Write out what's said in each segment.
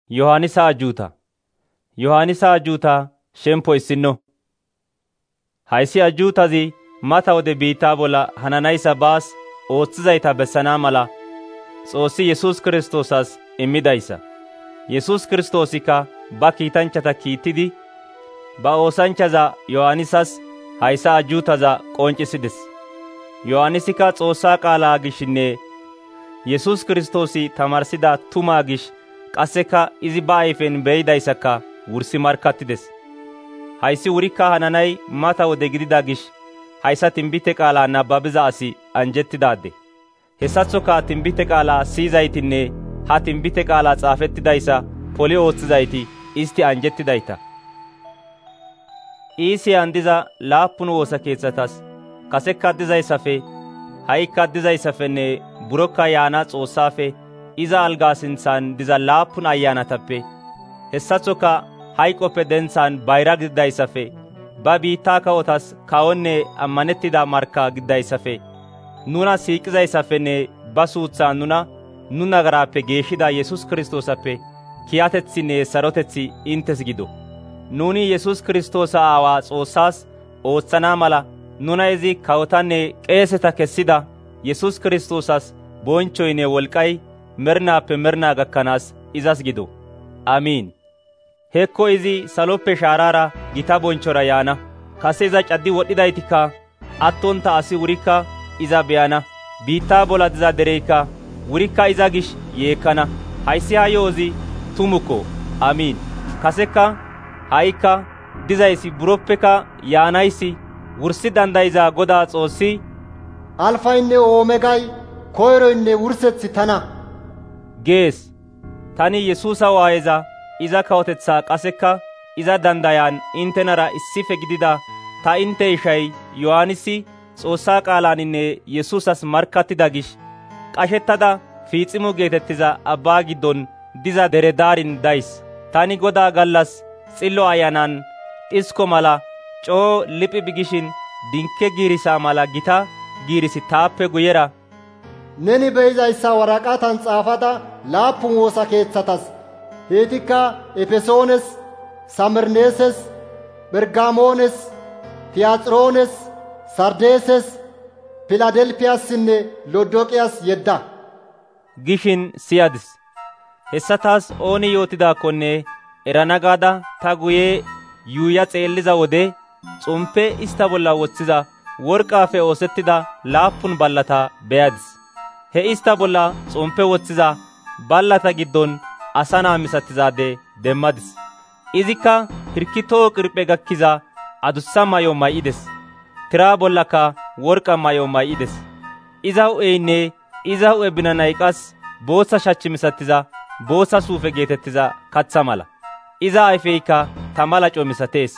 Yohaanisa ajuuta shemppo issino. Hayssi ajuutazi mata wode biittaa bolla hananayssa baas ooththizayta bessana mala Xoossi Yesuus Kirstoosas immidayssa. Yesuus Kirstoosikka ba kiitanchchata kiittidi ba oosanchchaza Yohaanisas hayssa ajuutaza qonccisides. Yohaanisika Xoossaa qaalaa gishinne Yesuus Kirstoosi tamarsida tumaa gish qasseka izi ba ayfen be'idayssaka wursi markkattides. Hayssi wurikka hananay mata wode gidida gish hayssa tinbite qaalaa nabbabiza asi anjettidaade. Hessaththoka tinbite qaalaa siyizaytinne ha tinbite qaalaa xaafettidayssa poli ooththizayti isti anjettidayta. Iisiyan diza 7 woosa keeththatas kasekka dizayssafe ha'ikka dizayssafenne burokka yaana Xoossaafe iza algaa sinthan diza 7 ayyaanatappe hessaththoka hayqoppe dentsan bayra gididayssafe ba biittaa kawotas kawonne ammanettida markka gididayssafe nuna siiqizayssafenne ba suuthaan nu nagaraappe geeshshida Yesuus Kiristoosappe kiyatetsinne saroteththi intes gido. Nuni Yesuus Kiristoosa Aawaa Xoossaas ooththana mala nuna izi kawotanne qeeseta kessida Yesuus Kiristoosas bonchchoynne wolqqay mernaappe mernaa gakkanaas izas gido. Amiin. Hekko izi saloppe shaaraara gita bonchchora yaana. Kase iza caddi wodhidaytikka attonta asi wurikka iza be'ana. Biittaa bolla diza dereykka wurikka iza gish yeekkana. Hayssi ha yoozi tumukko. Amiin. Kasekka ha'ikka dizayssi buroppeka yaanayssi wursi dandayiza Godaa Xoossi Alfaynne Oomegay koyroynne wurseththi tana gees. Tani Yesuusa waayeza iza kawotetsaa qasekka iza dandayaan intenara issife gidida ta inte ishay Yohaanisi Xoossaa qaalaaninne Yesuusas markkattida gish qashettada Fiiximo geetettiza abbaa giddon diza dere daarin days. Tani Godaa gallas xillo ayanan dhisko mala coo liphi bigishin dinke giirisa mala gita giirisi taappe guyera neni be'izayssa waraqatan xaafada 7 woosa keeththatas heetikka Efesoones, Samirneeses, Bergaamones, Tiyaaxiroones, Sardeeses, Filadelfiyassinne Lodooqiyas yedda gishin siyadis. Hessa taas ooni yootidaakkonne erana gaada ta guye yuuya xeelliza wode xompe ista bolla woththiza worqaafe oosettida 7 ballata be'adis. He ista bolla xompe woththiza ballata giddon asa naa misatizaade demmadis. Izikka hirkitoo qirphe gakkiza adussa mayo may'ides. Tiraa bollaka worqa mayo may'ides. Iza hu'eynne iza hu'e binanay qas bootsa shachchi misatiza bootsa suufe geetettiza katha mala. Iza ayfeykka tama laco misatees.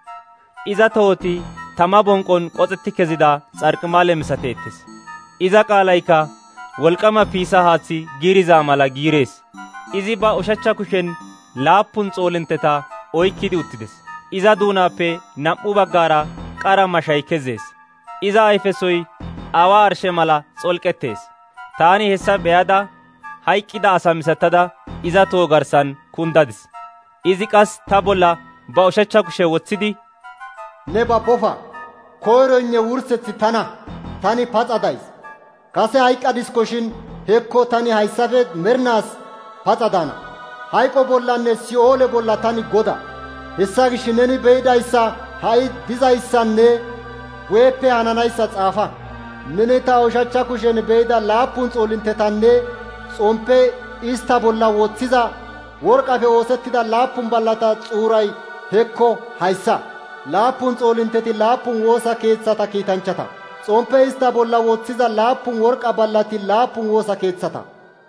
Iza tohoti tama bonqon qoxetti kezida xarqimaale misateettes. Iza qaalaykka wolqama piisa haaththi giiriza mala giirees. Izi ba ushachcha kushen 7 xoolinteta oykkidi uttides. Iza duunaappe 2 baggaara qara mashay kezees. Iza ayfesoy awa arshe mala xolqettees. Taani hessa be'ada hayqqida asa misattada iza toho garsan kundadis. Izi qas ta bolla ba ushachcha kushe woththidi ne babbofa koyroynne wurseththi tani paxa days. Kase hayqqadiskoshin hekko tani hayssafe mernaas paxa daana. Hayqo bollanne Si'oole bolla tani Goda. Hessa gish neni be'idayssa ha'i dizayssanne guyeppe hananayssa xaafa. Neni ta ushachcha kushen be'ida 7 xoolintetanne xompe ista bolla woththiza worqafe oosettida 7 ballata xuuray hekko hayssa. 7 xoolinteti 7 woosa keeththata kiitanchchata. Xompe ista bolla woththiza 7 worqa ballati 7 woosa keeththata.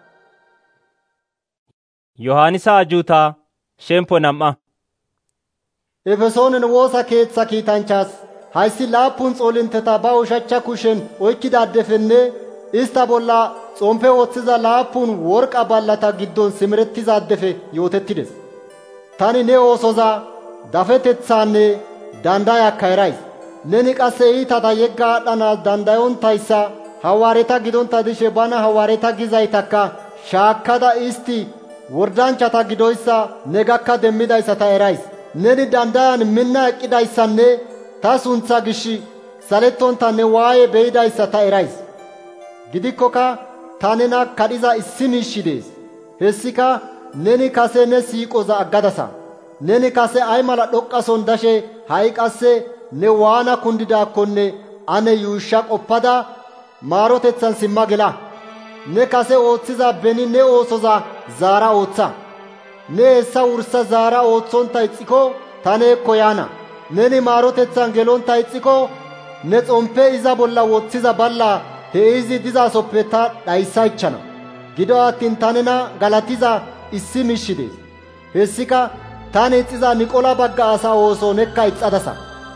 Yohaanisa ajuuta shemppo 2. Efesoonen woosa keeththa kiitanchchas hayssi 7 xoolinteta ba ushachcha kushen oykkidaaddefenne ista bolla xompe woththiza 7 worqa ballata giddon simerettizaadefe yootettides. Tani ne oosoza dafetethaanne dandayakka erays. Neni qasse iitata yegga aadhanaas dandayontayssa hawaareta gidonta dishe bana hawaareta gizaytakka shaakkada isti wordanchata gidoyssa ne gakka demmidayssa ta erays. Neni dandayan minna eqqidayssanne ta suntha gish salettonta ne waaye beydayssa ta erays. Gidikkoka ta nena kadhiza issi miishshi dees. Hessika neni kase ne siiqoza aggadasa. Neni kase ay mala dhoqqason dashe ha'i qasse ne waana kundidaakkonne ane yuushsha qoppada maarotethan simma gela. Ne kase ooththiza beni ne oosoza zaara ooththa. Ne hessa wursa zaara ooththonta ixxiko ta neekko yaana. Neni maarotethan gelonta ixxiko ne xompe iza bolla woththiza balla he izi dizasoppe ta dhayssaychchana. Gido attiin ta nena galatiza issi miishshi dees. Hessika tani ixxiza Niqola bagga asa ooso nekka ixxadasa.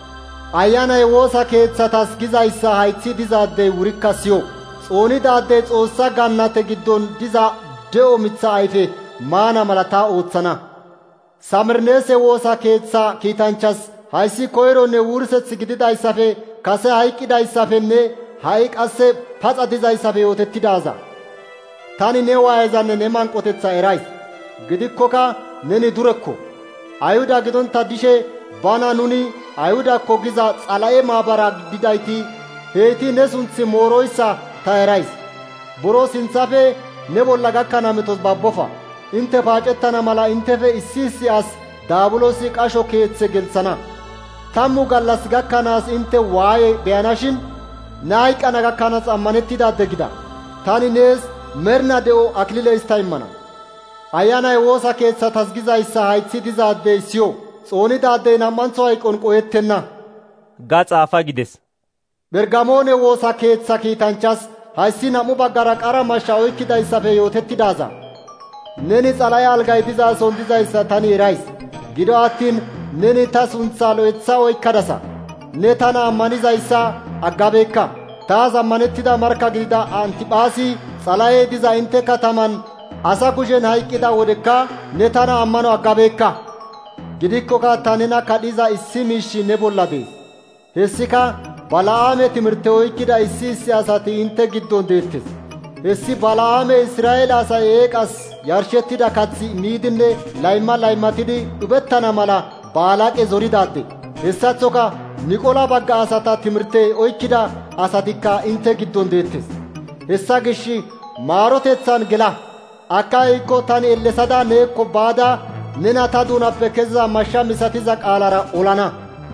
Ayanay woosa keeththatas gizayssa hayththi dizaadey wurikka siyo. Xoonidaadey Xoossa gannate giddon diza de'o miththa ayfe maana mala ta ooththana. Samirneese woosa keeththa kiitanchchas hayssi koyronne wurseth gididayssafe kase hayqqidayssafenne ha'i qasse paxa dizayssafe yootettidaaza. Tani ne waayezanne ne manqotetha erays. Gidikkoka neni durekko. Ayhuda gidonta dishe bana nuni Ayhudakko giza Xala7e maabara gididayti heyti ne sunthi mooroyssa ta erays. Buro sinthafe ne bolla gakkana metos babbofa. Intte paacettana mala inttefe issi as daabulosi qasho keeththe gelthana. 10 gallas gakkanaas intte waaye beyanashin ne hayqqana gakkanaas ammanettidaade gida. Tani nees mernaa de'o akilile histta immana. Ayanay woosa keeththatas gizayssa hayththi dizaadey siyo. Xoonidaadey nam''antho hayqon qohettenna ga xaafa gides. Bergamoone woosa keeththa kiitanchas hayssi 2 baggara qara mashsha oykkidayssafe yootettidaaza. Neni Xala7e algay dizason dizayssa tani erays. Gido attiin neni ta sunthaa lo'etha oykkadasa. Ne tana ammanizayssa aggabeekka. Taas ammanettida markka gidida Antiphaasi Xala7e diza intte kataman asa kushen hayqqida wodekka ne tana ammano aggabeekka. Gidikkoka ta nena kadhiza issi miishshi ne bolla dees. Hessika Bala'aame timirte oykkida issi asati intte giddon deettes. Hessi Bala'aame Israa'eele asay eeqas yarshettida kaththi miidinne laymatidi dhubettana mala Baalaaqe zoridaade. Hessaththoka Niqola bagga asata timirte oykkida asatikka intte giddon deettes. Hessa gish maarotethan gela. Akka hiikko tani ellesada neekko baada nena ta duunappe keziza mashsha misatiza qaalara olana.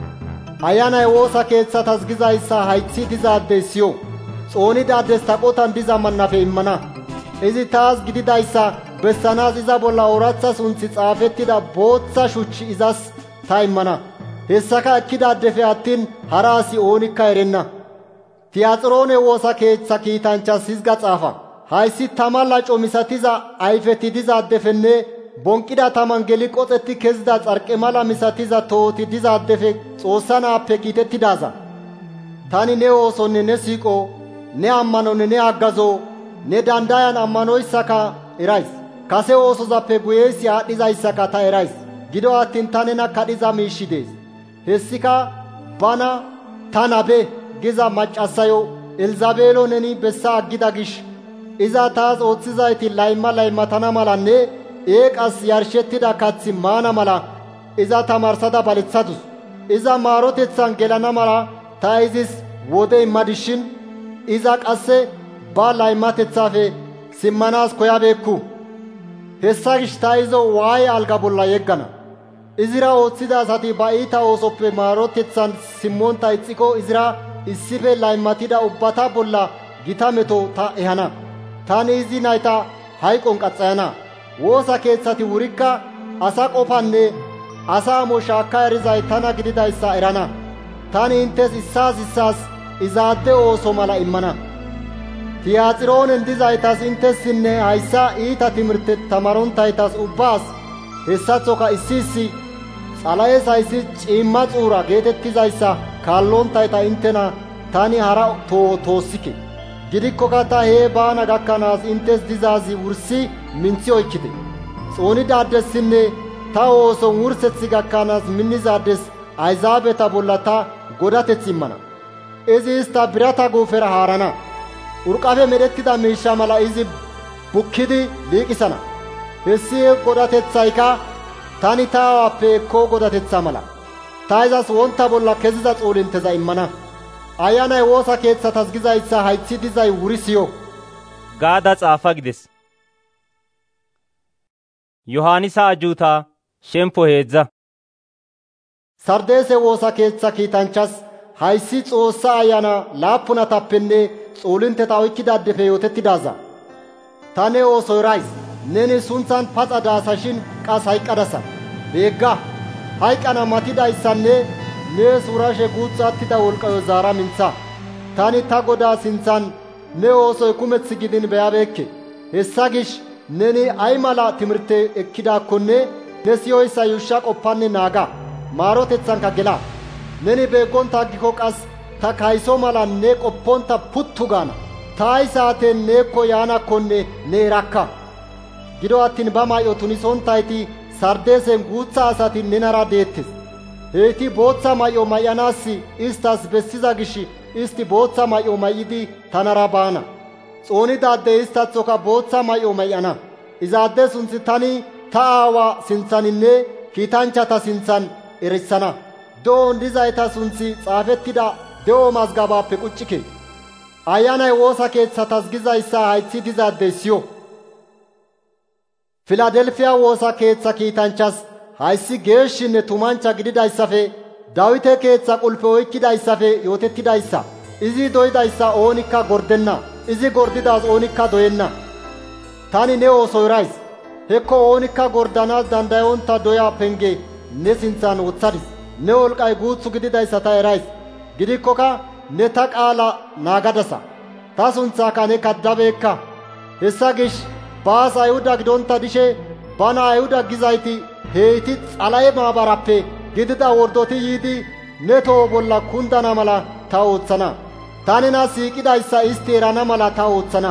Ayanay woosa keeththatas gizayssa hayththi dizaadey siyo. Xoonidaades taqotan diza mannafe immana. Izi taas gididayssa bessanaas iza bolla ooratha sunthi xaafettida booththa shuchchi izas ta immana. Hessaka ekkidaadefe attin hara asi oonikka erenna. Tiyaxiroone woosa keeththa kiitanchchas hizga xaafa. Hayssi tama laco misatiza ayfeti dizaadefenne bonqida taman geli qoxetti kezida xarqe mala misatiza tohoti dizaadefe Xoossa naappe kiitettidaaza. Tani ne oosonne ne siiqo, ne ammanonne ne haggazo, ne dandayan ammanoyssaka erays. Kase oosozappe guyeyssi aadhdhizayssaka ta erays. Gido attiin ta nena kadhiza miishshi dees. Hessika bana ta nabe giza maccassayo Elzabeelo neni bessa aggida gish iza taas ooththizayti laymatana malanne eeqas yarshettida kaththi maana mala iza tamarsada baleththadus. Iza maarotethan gelana mala ta izis wode immadishin iza qasse ba laymatethafe simmanaas koyabeekku. Hessa gish ta izo waaye alga bolla yeggana. Izira ooththida asati ba iita oosoppe maarotethan simmonta ixxiko izira issife laymatida ubbata bolla gita meto ta ehana. Tani izi nayta hayqon qaxxayana. Woosa keeththati wurikka asa qofanne asa amo shaakka erizay tana gididayssa erana. Tani inttes issaas izaade ooso mala immana. Tiyaxiroonen dizaytas intessinne hayssa iita timirte tamaronttaytas ubbaas hessaththoka issi Xala7es hayssi ciimma xuura geetettizayssa kaallonttayta inttena tani hara toossike. Gidikkoka ta hee baana gakkanaas inttes dizaazi wursi minththi oykkite. Xoonidaadessinne ta ooson wursethi gakkanaas minnizaades ayzaabeta bolla ta godateth immana. Izi istta birata guufera haarana. Urqafe medhettida miishsha mala izi bukkidi liiqisana. hessi godatethayka tani ta aawappe ekko godatetha mala. Ta izas wonta bolla keziza xoolinteza immana. Ayanay woosa keeththatas gizayssa hayththi dizay wuri siyo gaada xaafa gides. Yohaanisa ajuuta shemppo 3. Sardeese woosa keeththa kiitanchas hayssi Xoossa Ayana laappunatappenne xoolinteta oykkidaadefe yootettidaaza. Ta ne ooso erays. Neni sunthan paxa daasashin qas hayqqadasa. Beegga hayqqana matidayssanne nees wurashe guutha attida wolqqayo zaara mintha. Tani ta Godaa sinthan ne oosoy kumeth gidin beyabeekke. Hessa gish neni ay mala timirte ekkidaakkonne ne siyoyssa yuushsha qoppanne naaga. Maarotethanka gela. Neni beeggonta aggiko qas ta kayso mala ne qopponta puttu gaana. Ta ay saaten neekko yaanakkonne ne erakka. Gido attin ba may7o tunisontayti Sardeesen guutha asati nenara deettes. Heyti booththa may7o may7anaas istas bessiza gish isti booththa may7o may7idi tanara baana. Xoonidaadde istaththoka booththa may7o may7ana. Izaade sunthi tani ta aawa sinthaninne kiitanchchata sinthan erissana. De7on dizayta sunthi xaafettida de7o mazgabaappe quccike. Ayanay woosa keeththatas gizayssa hayththi dizaadey siyo. Filadelfiya woosa keeththa kiitanchas hayssi geeshshinne tumancha gididayssafe Dawite keeththa qulpe oykkidayssafe yootettidayssa. Izi doydayssa oonikka gordenna. Izi gordidaas oonikka doyenna. Tani ne ooso erays. Hekko oonikka gordanaas dandayonta doya penge ne sinthan wothadis. Ne wolqay guuthu gididayssa ta erays. Gidikkoka ne ta qaala naagadasa. Ta sunthaaka ne kaddabeekka. Hessa gish baas Ayhuda gidonta dishe bana Ayhuda gizayti heyti Xalahe maabarappe gidida wordoti yiidi ne toho bolla kundana mala ta oothana. Ta nena siiqidayssa isti erana mala ta oothana.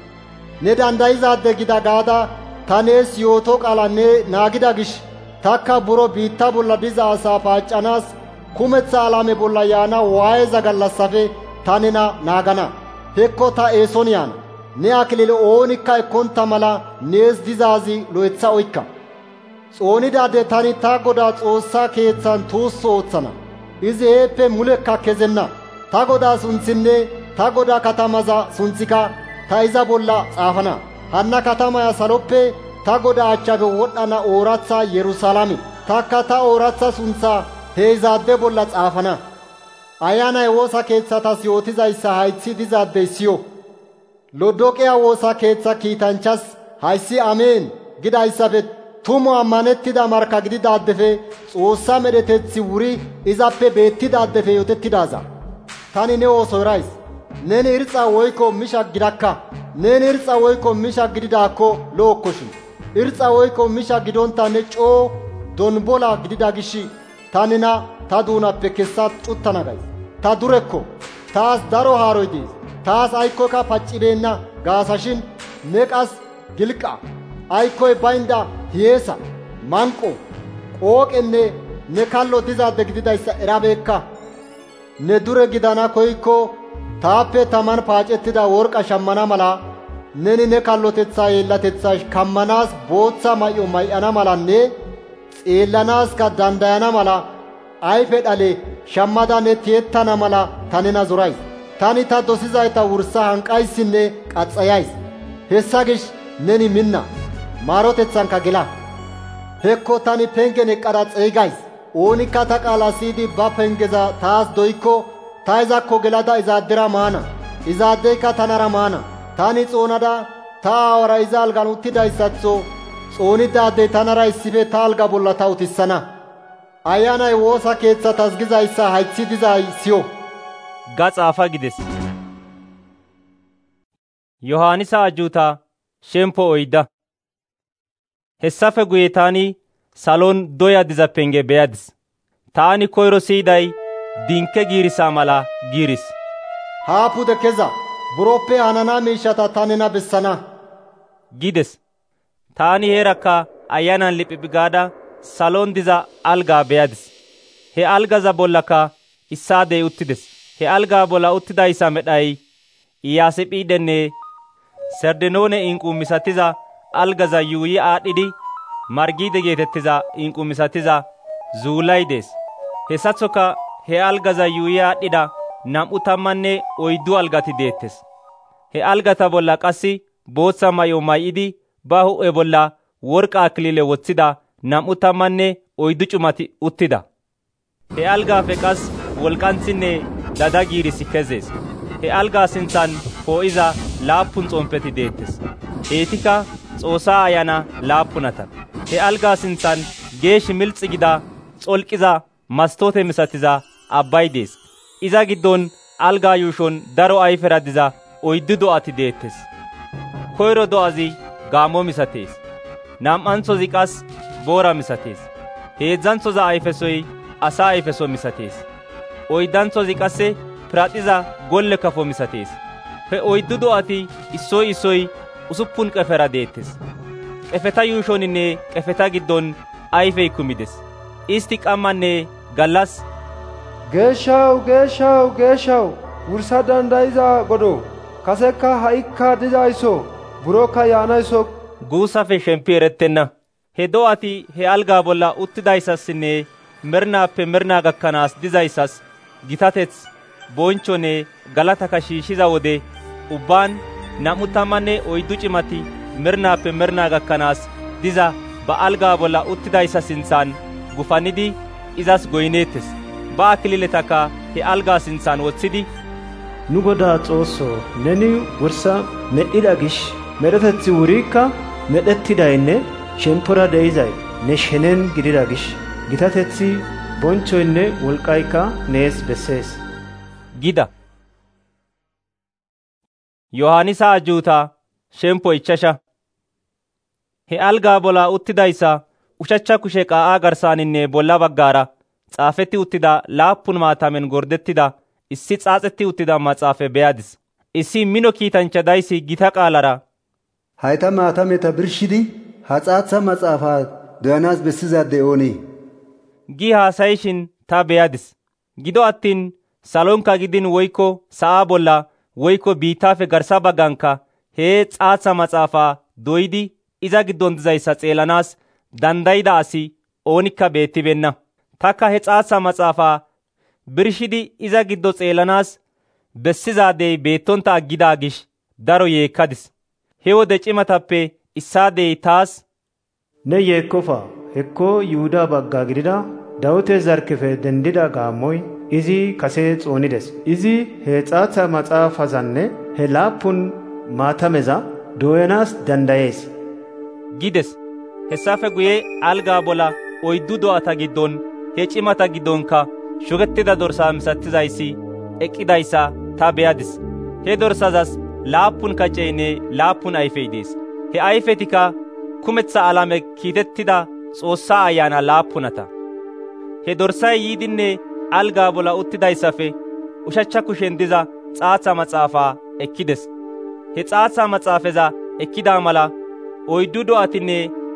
Ne dandayizaade gida gaada ta nees yooto qaala ne naagida gish takka buro biitta bolla diza asaa paaccanaas kumetha alame bolla yaana waayeza gallassafe ta nena naagana. Hekko ta eeson yaana. Ne akilile oonikka ekkonta mala nees dizaazi lo7etha oykka. Xoonidaade tani ta Godaa Xoossaa keeththan tuusso ooththana. Izi heeppe mulekka kezenna. Ta Godaa sunthinne ta Godaa katamaza sunthika ta iza bolla xaafana. Hanna katamaya saloppe ta Godaa achchafe wodhdhana ooratha Yerusalaame. Takka ta ooratha sunthaa he izaadde bolla xaafana. Ayanay woosa keeththatas yootizayssa hayththi dizaadey siyo. Lodoqiya woosa keeththa kiitanchas hayssi ameen gidayssafe tumu ammanettida marka gididaadefe Xoossa medhetethi wuri izappe beettidaadefe yootettidaaza. Tani ne ooso erays. Neni irxa woykko misha gidakka. Neni irxa woykko misha gididaakko lo7okkoshin. Irxa woykko misha gidonta ne coo donbola gidida gish ta nena ta duunappe kessa cuttana gays. Ta durekko. Taas daro haaroy dees. Taas aykkoyka paccibeenna gaasashin ne qas gilqa. Aykkoy baynda hiyeesa, manqo, qooqenne ne kallo dizaade gididayssa erabeekka. Ne dure gidana koykko taappe taman paacettida worqa shammana mala neni ne kallotetha yeellatetha kammanaas booththa may7o may7ana malanne xeellanaaska dandayana mala ayfe dhale shammada ne tiyettana mala ta nena zorays. Tani ta dosizayta wursa hanqayssinne qaxxayays. Hessa gish neni minna. Maarotethanka gela. Hekko tani pengen eqqada xeygays. Oonikka ta qaala siyidi ba pengeza taas doykko ta izakko gelada izaaddera maana. Izaaddeyka tanara maana. Tani xoonada ta aawara iza algan uttidayssatho xoonidaadey tanara issife ta alga bolla ta utissana. Ayanay woosa keeththatas gizayssa hayththi dizay siyo. ga xaafa gides. Yohaanisa ajuuta shemppo 4. Hessafe guye taani salon doya diza penge beyadis. Taani koyro siyiday dinke giirisa mala giiris. Haa pude keza, buroppe hanana miishata ta nena bessana gides. Taani heerakka ayanan liphiphi gaada salon diza algaa beyadis. He algaza bollaka issaadey uttides. He algaa bolla uttidayssa medhay Iyaasiphidenne Sardenoone inqu misatiza algaza yuuyi aadhdhidi margiide geetettiza inqqu misatiza zuulay dees. Hessaththoka he algaza yuuyi aadhdhida 24 algati deettes. He algata bolla qassi bootha may'o may'idi ba hu'e bolla worqa akilile woththida 24 cumati uttida. He algaafe qas wolqanthinne dada giirissi kezees. He algaa sinthan poo'iza 7 xomppeti deettes. Eetika Xoossaa Ayana 7. He algaa sinthan geeshi milxi gida xolqiza mastoote misatiza abbay dees. Iza giddon algaa yuushon daro ayfera diza 4 do'ati deettes. Koyro do'azi gaammo misatees. Nam''anthozi qas boora misatees. Heedzdzanthoza ayfesoy asa ayfeso misatees. Oydanthozi qasse piradhiza golle kafo misatees. He 4 do'ati issoy issoy 6 qefera deettes. Qefeta yuushoninne qefeta giddon ayfey kumides. Isti qammanne gallas, Geeshshaw, geeshshaw, geeshshaw, wursa dandayiza Godoo, kasekka ha'ikka dizaysso, burokka yaanaysso guusafe shempi erettenna. He do'ati he algaa bolla uttidayssassinne mernaappe mernaa gakkanaas dizayssas gitateth, bonchchonne galataka shiishshiza wode ubbaan 24 cimati mernaappe mernaa gakkanaas diza ba algaa bolla uttidayssa sinthan gufannidi izas goyneettes. Ba akililetaka he algaa sinthan woththidi, nu Godaa Xoossoo, neni wursa medhdhida gish medheteththi wuriikka medhettidaynne shemppora de'izay ne shenen gidida gish gitateththi, bonchchoynne wolqqaykka nees bessees gida. Yohaanisa Ajjuutaa shemppo 5. He algaa bolla uttidayssa ushachcha kushe qaa'aa garsaaninne bolla baggaara xaafetti uttida 7 maatamen gordettida issi xaaxetti uttida maxaafe be'adis. Issi mino kiitanchcha dayssi gita qaalara, hayta maatameta birshidi ha xaatsa maxaafaa doyanaas bessizaadde oonee? gi haasayishin ta be'adis. Gido attin salonkka gidin woykko sa'aa bolla woykko biittaafe garsa baggankka he xaatsa maxaafaa doyidi iza giddon dizayssa xeellanaas dandayida asi oonikka beettibeenna. Takka he xaatsa maxaafaa birshidi iza giddo xeellanaas bessizaadey beettonta aggidaa gish daro yeekkadis. He wode cimatappe issaadey taas, ne yeekkofa, hekko Yihudaa bagga gidida Dawite zarkkefe dendida gaammoy izi kase xoonides. Izi he xaatsa maxaafazanne he 7 maatameza dooyanaas dandayees gides. Hessafe guye algaa bolla 4 do'ata giddon he cimata giddonkka shukettida dorsaa misatizayssi eqqidayssa ta be'adis. He dorsazas 7 kaceynne 7 ayfey dees. He ayfetikka kumetsa alame kiitettida Xoossaa Ayaana 7. He dorsay yiidinne algaa bolla uttidayssafe ushachcha kushen diza xaatsa maxaafaa ekkides. He xaatsa maxaafeza ekkida mala 4 do'atinne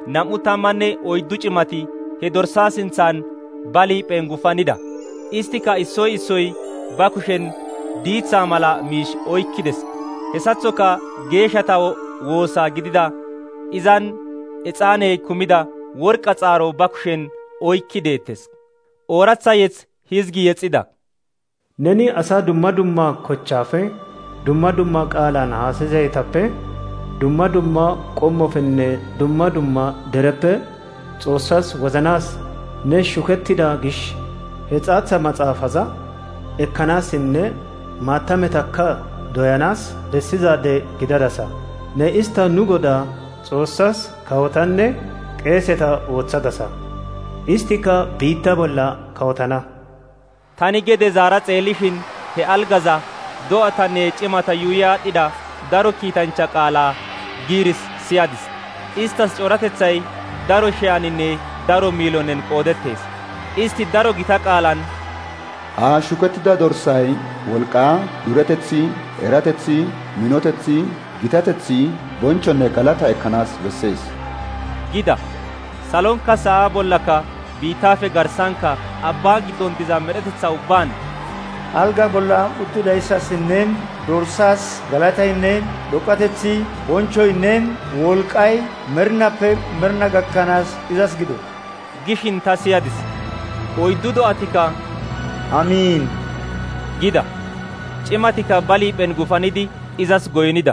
24 cimati he dorsaa sinthan ba liiphen gufannida. Istika issoy issoy ba kushen diitsaa mala miish oykkides. Hessaththoka geeshshata woosaa gidida izan exaaney kumida worqa xaaro ba kushen oykki deettes. Ooratha yeth hizgi yexida. Neni asaa dumma dumma kochchaafe, dumma dumma qaalaan haasayizaytappe, dumma dumma qommofenne dumma dumma dereppe Xoossas wozanaas ne shukettida gish he xaatsa maxaafaza ekkanaassinne maatametakka doyanaas bessizaade gidadasa. Ne ista nu Godaa Xoossas kawotanne qeeseta ooththadasa. Istika biitta bolla kawotana. Tani gede zaara xeellishin he algaza do'atanne cimata yuuyi aadhdhida daro kiitanchcha qaalaa giiris siyadis. Istas coratethay daro shi'aninne daro miiloonen qoodettees. Isti daro gita qaalan, ha shukettida dorsay wolqaa, duretetsi, eratetsi, minotetsi, gitatetsi, bonchchonne galata ekkanaas bessees gida. Salonkka sa'aa bollakka biittaafe garsankka abbaa giddon diza medhetetsa ubbaan alga bolla uttidayssassinne Dorsaas galatayinneen dhoqqatetsi bonchoyinneen wolqqay merinappe merina gakkanaas izas gido. gishin ta siyadis. Oyddu do'atikka Amiin gida. Cimatikka ba liiphen gufanidi izas goynida.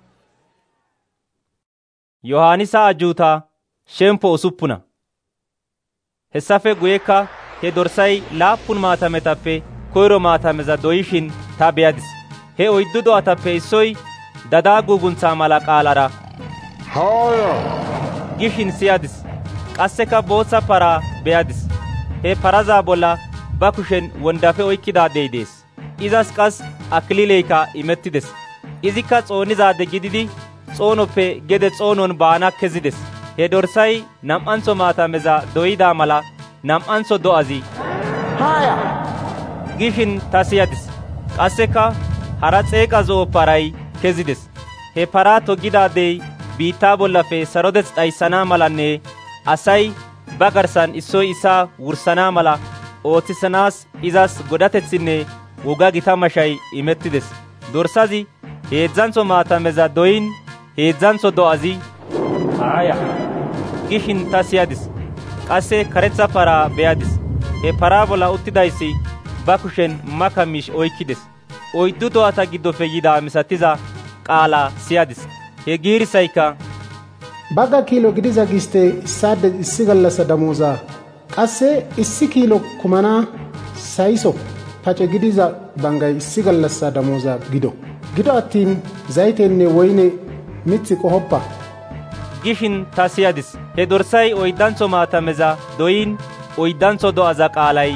Yohaanisa ajjuutaa shemppo usuppuna. Hessafe guyekka he dorsay 7 maatametappe koyro maatameza doyishin ta beyadis. He oyddu do'atappe issoy dadaa guuguntsaa mala qaalara Haaya gishin siyadis. Qasseka bootsa paraa beyadis. He parazaa bolla ba kushen wondafe oykkidaadey dees. Izas qas akilileykka imettides. Izikka xoonizaade gididi xoonoppe gede xoonon baana kezides. He dorsay 2 maatameza doyida mala 2 do'azi haaya gishin ta siyadis. Qasseka hara xeeqa zo'o paray kezides. He paraa toggidaadey biittaa bollafe sarodets dhayssana malanne asay ba garsan issoy isaa wursanaa mala oothisanaas izas godatetsinne woga gita mashay imettides. Dorsazi 3 maatameza doyin 3 do'azi haaya gishin ta siyadis. Qasse karetha paraa beyadis. He paraa bolla uttidayssi ba kushen maka miish oykkides. 4 do'ata giddofe yida misatiza qaala siyadis. He giirisaykka bagga kiilo gidiza giste issaade issi gallassa damooza qasse 1 kiilo kumanaa sayiso pace gidiza bangay issi gallassa damooza gido attiin zayteenne woyne mithi qohoppa gishin ta siyadis. He dorsay 4 maatameza doyin 4 do'aza qaalay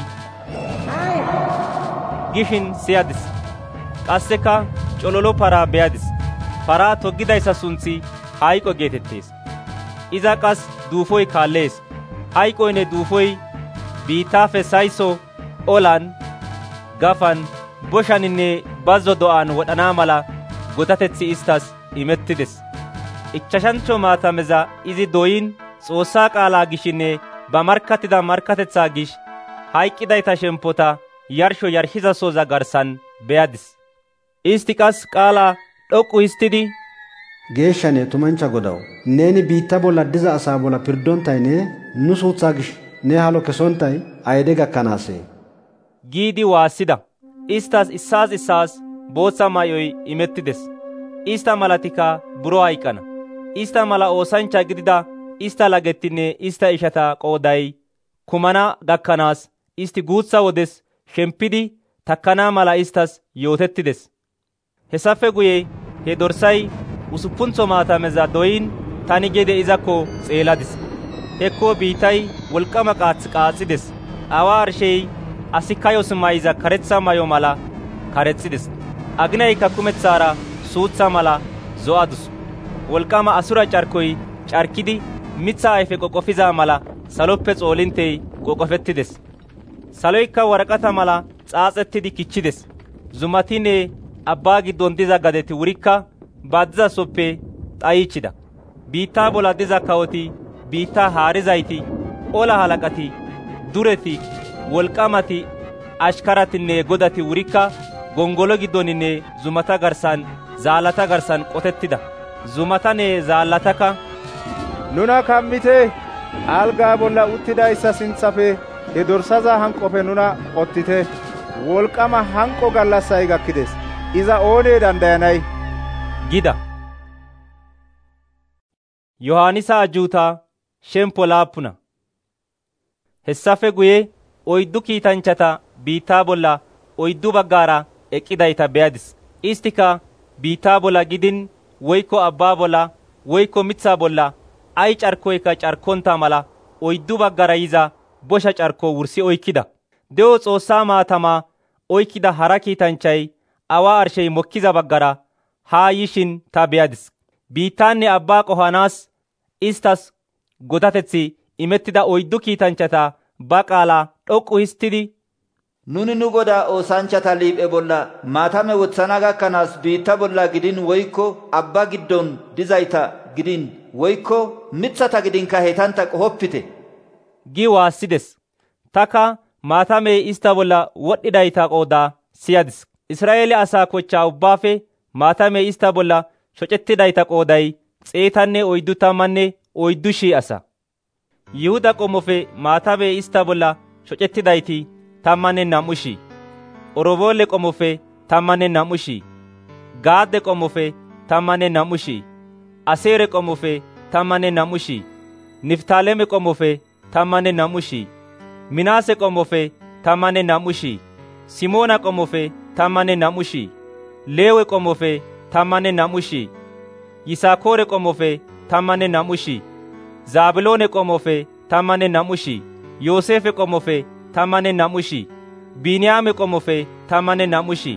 gishin siyadis. Qasseka cololo paraa beyadis. Paraa toggidayssa sunthi hayqo geetettees. Iza qas duufoy kaallees. Hayqoynne duufoy biittaafe sayiso olan, gafan, boshaninne bazzo do'an wodhanaa mala godatetsi istas imettides. 5 maatameza izi doyin Xoossaa qaalaa gishinne ba markkattida markkatetsaa gish hayqqidayta shemppota yarsho yarshizasoza garsan beyadis. Isti qas qaalaa dhoqqu histidi Geeshshane tumancha Godaw, neeni biitta bolla diza asaa bolla pirdontaynne nu suuthaa gish ne halo kesontay ayde gakkanaasee? giidi waassida. Istas issaas bootsa may'oy imettides. Ista malatikka buro hayqqana. Ista mala oosanchcha gidida ista lagettinne ista ishata qooday kumana gakkanaas isti guutsa wodes shempidi takkanaa mala istas yootettides. Hessafe guye he dorsay 6 maatameza doyin tani gede izakko xeeladis. Hekko biittay wolqama qaath qaaxides. Awa arshey asi kayos mayza karetha mayo mala karexides. Aginaykka kumethaara suutha mala zo'adus. Wolqama asura carkoy carkidi mitha ayfe qoqofiza mala saloppe xoolintey qoqofettides. Saloykka waraqata mala xaaxettidi kichchides. Zumatinne abbaa giddon diza gadeti wurikka ba dizasoppe xayichida. Biittaa bolla diza kawoti, biittaa haarizayti, ola halaqati, dureti, wolqamati, ashkaratinne godati wurikka gongolo giddoninne zumata garsan zaallata garsan qotettida. Zumatanne zaallataka nuna kammite algaa bolla uttidayssa sinthafe he dorsaza hanqofe nuna qottite. Wolqama hanqo gallassay gakkides. Iza oonee dandayanay? gida. Yohaanisa ajjuutaa shemppo 7. Hessafe guye 4 kiitanchchata biittaa bolla 4 baggaara eqqidayta beyadis. Istika biittaa bolla gidin woykko abbaa bolla woykko mithaa bolla ay carkoyka carkonta mala 4 baggara yiza bosha carko wursi oykkida. De'o Xoossaa maatamaa oykkida hara kiitanchchay awa arshey mokkiza baggara haa yishin ta beyadis. Biittaanne abbaa qohanaas istas godatetsi imettida 4 kiitanchchata ba qaalaa dhoqqu histidi nuni nu Godaa oosanchchata liiphe bolla maatame wothana gakkanaas biitta bolla gidin woykko abba giddon dizayta gidin woykko mithata gidinkka heytanta qohoppite gi waassides. Taka maatamey ista bolla wodhidayta qoodaa siyadis. Israa'eele asaa kochchaa ubbaafe maatamey istta bolla shocettidayta qooday 144,000 asa. Yihuda qommofe maatamey istta bolla shocettidayti 12,000. Oroboole qommofe 12,000. Gaade qommofe 12,000. Aseere qommofe 12,000. Niftaaleme qommofe 12,000. Minaase qommofe 12,000. Simoona qommofe 12,000. Leewe qommofe 12,000. Yisakoore qommofe 12,000. Zaabiloone qommofe 12,000. Yooseefe qommofe 12,000. Biniyaame qommofe 12,000.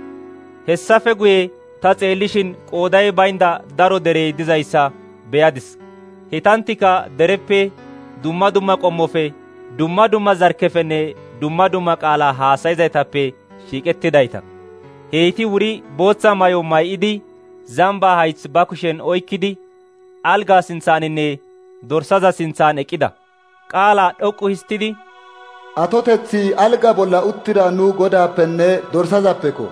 Hessafe guye ta xeellishin qooday baynda daro derey dizayssa beyadis. Heytanttika dereppe dumma dumma qommofe, dumma dumma zarkkefenne dumma dumma qaala haasayizaytappe shiiqettidayta. Heyti wuri bootha mayo may'idi, zambaa hayth ba kushen oykkidi, algaa sinthaaninne dorsaza sinthaan eqqida. Qaalaa dhoqqu histidi, atoteththi alga bolla uttida nu Godaappenne dorsazappeko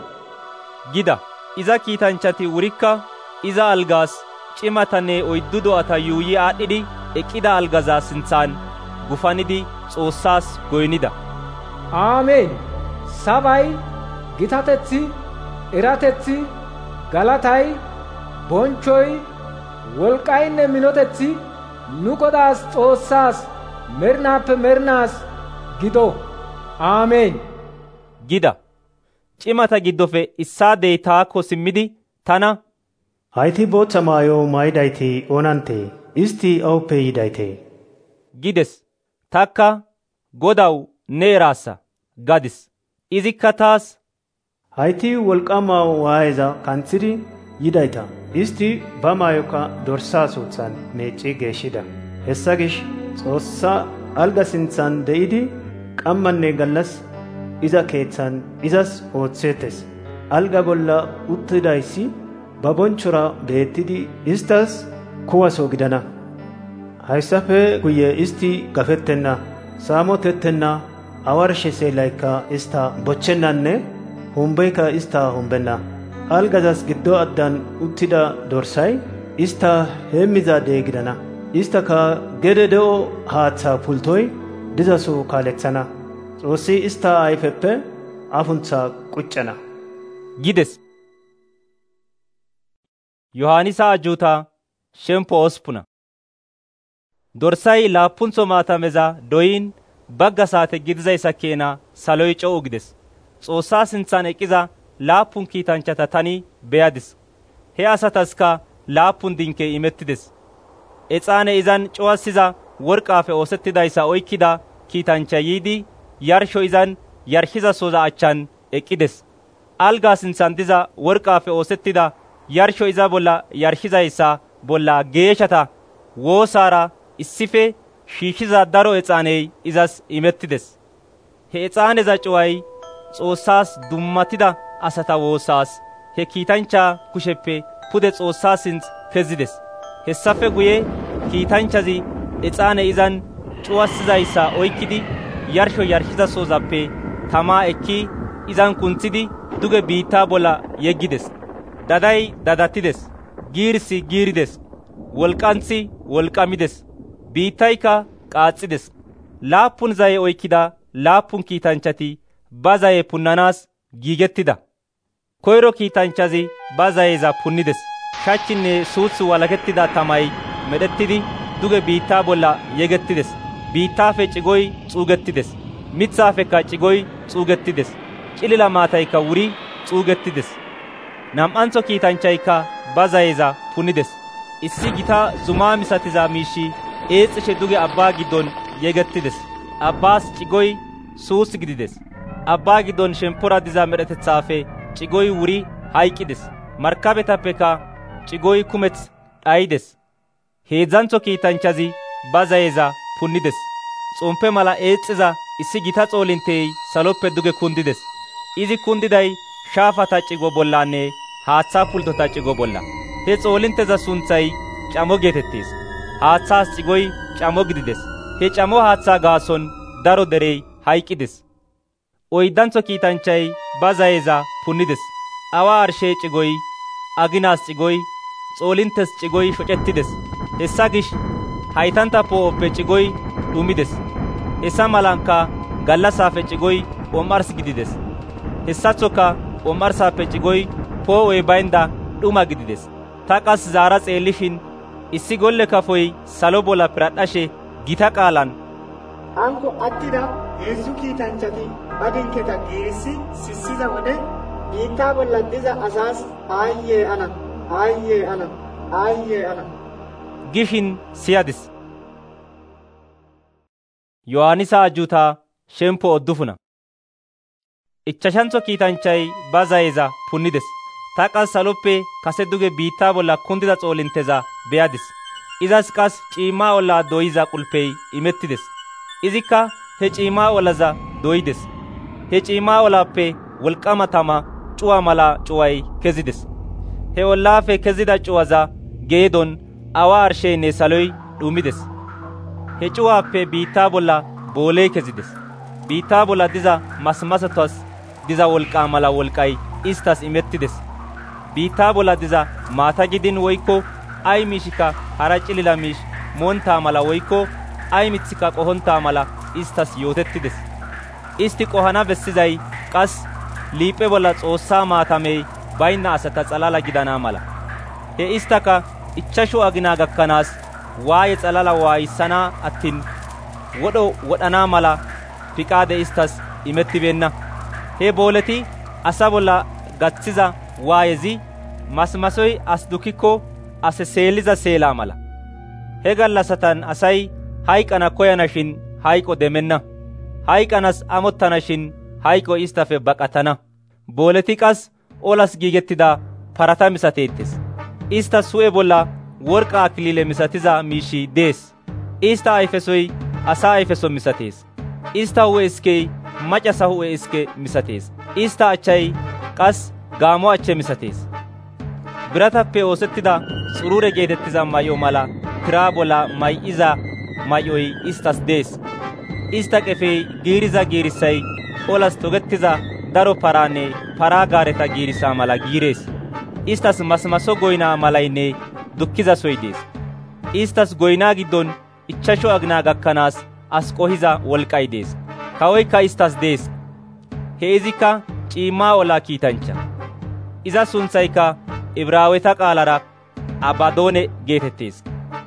gida. Iza kiitanchchati wurikka iza algaas cimatanne 4 do'ata yuuyi aadhdhidi eqqida algaza sinthaan gufanidi Xoossaas goynida. Aamen. Sabay, gitateththi, erateththi, galatay, bonchchoy, wolqqaynne minoteththi nu Godaas Xoossaas merinaappe merinaas gido. Aamen. Gida. Cimata giddofe issaadey taakko simmidi tana, hayti bootha maayo mayidayti oonanttee? Istti awuppe yidaytee? gides. Takka, Godaw ne eraasa gadis. Izikka taas, hayti wolqama waayeza kanththidi yidayta. Istti ba maayokka dorsaa suuthan meecci geeshshida. Hessa gish Xoossaa alga sinthan de'idi qammanne gallas iza keeththan izas ooththeettes. Alga bolla uttidayssi ba bonchchora beettidi istas kuwaso gidana. Hayssafe guye isti gafettenna, saamotettenna, awarshe seelaykka ista bochchennanne humbeykka ista humbenna. Algazas giddo addan uttida dorsay ista heemmizaade gidana. Istaka gede de'o haaththa pultoy dizaso kaalethana. Xoossi ista ayfeppe afuntha quccana gides. Yohaanisa ajjuutaa shemppo 8. Dorsay 7 maatameza doyin bagga saate gidizayssa keena saloy co'u gides. Xoossaa sinthan eqqiza 7 kiitanchchata tani beyadis. He asataska 7 dinkey imettides. Exaane izan cuwassiza worqqaafe oosettidayssa oykkida kiitanchcha yiidi yarsho izan yarshizasoza achchan eqqides. Algaa sinthan diza worqqaafe oosettida yarsho iza bolla yarshizayssa bolla geeshata woosaara issife shiishshiza daro exaaney izas imettides. He exaaneza cuway Xoossaas dummatida asata woosaas he kiitanchchaa kusheppe pude Xoossaa sinth kezides. Hessafe guye kiitanchchazi exaane izan cuwassizayssa oykkidi yarsho yarshizasozappe tamaa ekki izan kunthidi duge biittaa bolla yeggides. Daday dadattides, giirssi giirides, wolqqanththi wolqqamides, biittayka qaaxxides. 7 zaye oykkida 7 kiitanchchati ba zaye punnanaas giigettida. Koyro kiitanchchazi ba zayeza punnides. Shachchinne suuththi walakettida tamay medhettidi duge biittaa bolla yegettides. Biittaafe cigoy xuugettides. Mithaafekka cigoy xuugettides. Cilila maataykka wuri xuugettides. 2 kiitanchchaykka ba zayeza punnides. Issi gita zumaa misatiza miishshi eexxishe duge abbaa giddon yegettides. Abbaas cigoy suus gidides. Abbaa giddon shemppora diza medhetethaafe cigoy wuri hayqqides. Markabetappeka cigoy kumeth dhayides. 3 kiitanchchazi ba zayeza punnides. Xomppe mala eexxiza issi gita xoolinttey saloppe duge kundides. Izi kundiday shaafata cigo bollanne haaththaa pultota cigo bolla. He xoolintteza sunthay camo geetettees. Haaththaas cigoy camo gidides. He camo haaththaa gaason daro derey hayqqides. 4 kiitanchchay ba zayeza punnides. Awa arshee cigoy, aginaas cigoy, xoolinttes cigoy shocettides. Hessa gish haytanta poo'oppe cigoy dhumides. Hessa malankka gallasaappe cigoy omars gidides. Hessaththoka omarsaappe cigoy poo'oy baynda dhuma gidides. Ta qas zaara xeellishin issi golle kafoy salo bolla piradhashe gita qaalan, hanko attida 3 kiitanchchati ba dinketa giirissi sissiza wode biittaa bolla diza asaas aayye ana, aayye ana, aayye ana gishin siyadis. Yohaannisa ajjuutaa shemppo 9. Ichchashantho kiitanchchay ba zayeza punnides. Ta qas saloppe kase duge biittaa bolla kundida xoolintteza be'adis. Izas qas ciimmaa ollaa dooyiza qulpey imettides. Izikka he ciimmaa ollaza dooyides. He ciimmaa ollaappe wolqqama tama cuwa mala cuway kezides. He ollaappe kezida cuwaza geedon awa arsheynne saloy dhumides. He cuwaappe biittaa bolla boolee kezides. Biittaa bolla diza masimasatas diza wolqqaa mala wolqqay istas imettides. Biittaa bolla diza maata gidin woykko ay miishika hara cilila miish moontaa mala woykko ay mithika qohontaa mala istas yootettides. Isti qohana bessizay qas liiphe bolla Xoossaa maatamey baynna asata xalala gidana mala. He istaka 5 aginaa gakkanaas waaye xalala waayissana attin wodho wodhana mala fiqaade istas imettibeenna. He booleti asa bolla gaththiza waayezi masimasoy as dukikko ase seeliza seelaa mala. He gallassatan asay hayqana koyanashin hayqo demenna. Hayqanas amottanashin hayqo istafe baqatana. Booleti qas olas giigettida parata misateettes. Istas hu'e bolla worqa akiliile misatiza miishi dees. Ista ayfesoy asa ayfeso misatees. Ista hu'e iskey macasa hu'e iske misatees. Ista achchay qas gaamo achche misatees. Biratappe oosettida xuruure geetettiza may'o mala tiraa bolla may'iza may'oy istas dees. Ista qefey giiriza giirissay olas togettiza daro paraanne paraa gaareta giirissaa mala giirees. Istas masimaso goynaa malaynne dukkizasoy dees. Istas goynaa giddon 5 aginaa gakkanaas as qohiza wolqqay dees. Kawoykka istas dees. He izikka ciimmaa ollaa kiitanchcha. Iza suntsayka Ibraaweta qaalara Abadoone geetettees.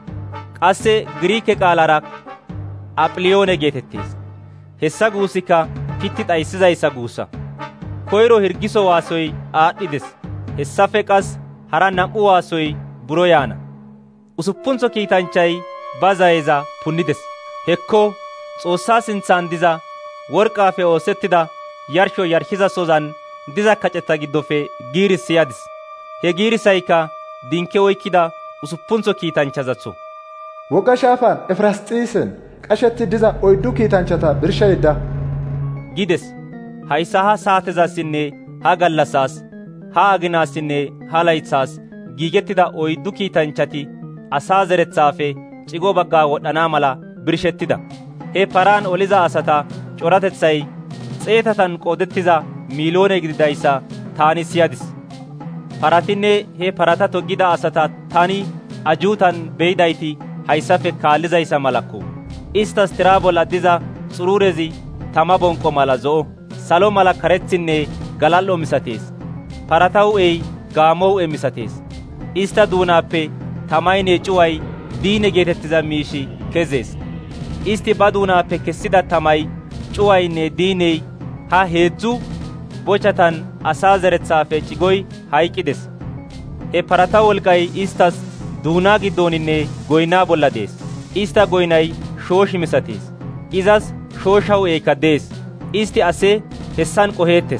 Qasse Giriike qaalara Aphiliyoone geetettees. Hessa guussikka pitti dhayssizayssa guussa. Koyro hirgiso waasoy aadhdhides. Hessafe qas hara 2 waasoy buro yaana. Usuppuntho kiitanchchay ba zayeza punnides. Hekko Xoossaa sintsan diza worqqaafe oosettida yarsho yarshizasozan diza kaceta giddofe giiris siyadis. He giirissayka dinke oykkida usuppuntho kiitanchchazatho. Wogga shaafaan Efirasxiisen qashetti diza 4 kiitanchchata birshayda gides. Hayssa ha saatezassinne ha gallassaas, ha aginaassinne ha laytsaas giigettida 4 kiitanchchati asaa zeretsaafe cigo baggaa wodhana mala birshettida. He paraan oliza asata coratethay 100 qoodettiza miiloone gididayssa taani siyadis. Paratinne he parata toggida asata tani ajuutan beyidayti hayssafe kaallizayssa malakko. Istas tiraa bolla diza xuruurezi tama bonqo mala zo'o, salo mala karethinne galal'o misatees. Parata hu'ey gaamo hu'e misatees. Ista duunaappe tamaynne cuway diine geetettiza miishi kezees. Isti ba duunaappe kessida tamay, cuwaynne diiney ha 3 bochatan asaa zeretsaafe cigoy hayqides. He parata wolqqay istas duunaa giddooninne goynaa bolla dees. Ista goynay shooshi misatees. Izas shoosha hu'eykka dees. Isti ase hessan qoheettes.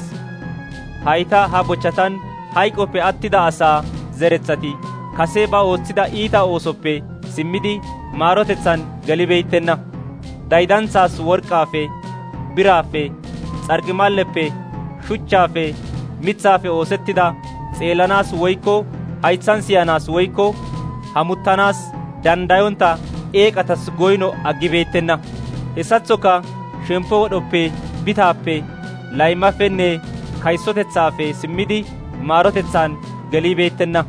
Hayta ha bochatan hayqoppe attida asaa zeretsati kase ba ooththida iita oosoppe simmidi maarotetsan gelibeettenna. Daydantsaas worqqaafe, biraafe, xarqimalleppe, shuchchaafe, mitsaafe oosettida xeellanaas woykko haytsan siyanaas woykko hamuttanaas dandayonta eeqatas goyno aggibeettenna. Hessaththoka shemppo wodhoppe, bitaappe, laymafenne kaysotethaafe simmidi maarotethaan gelibeettenna.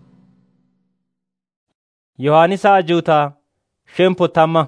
Yohaannisa ajuutaa shemppo 10.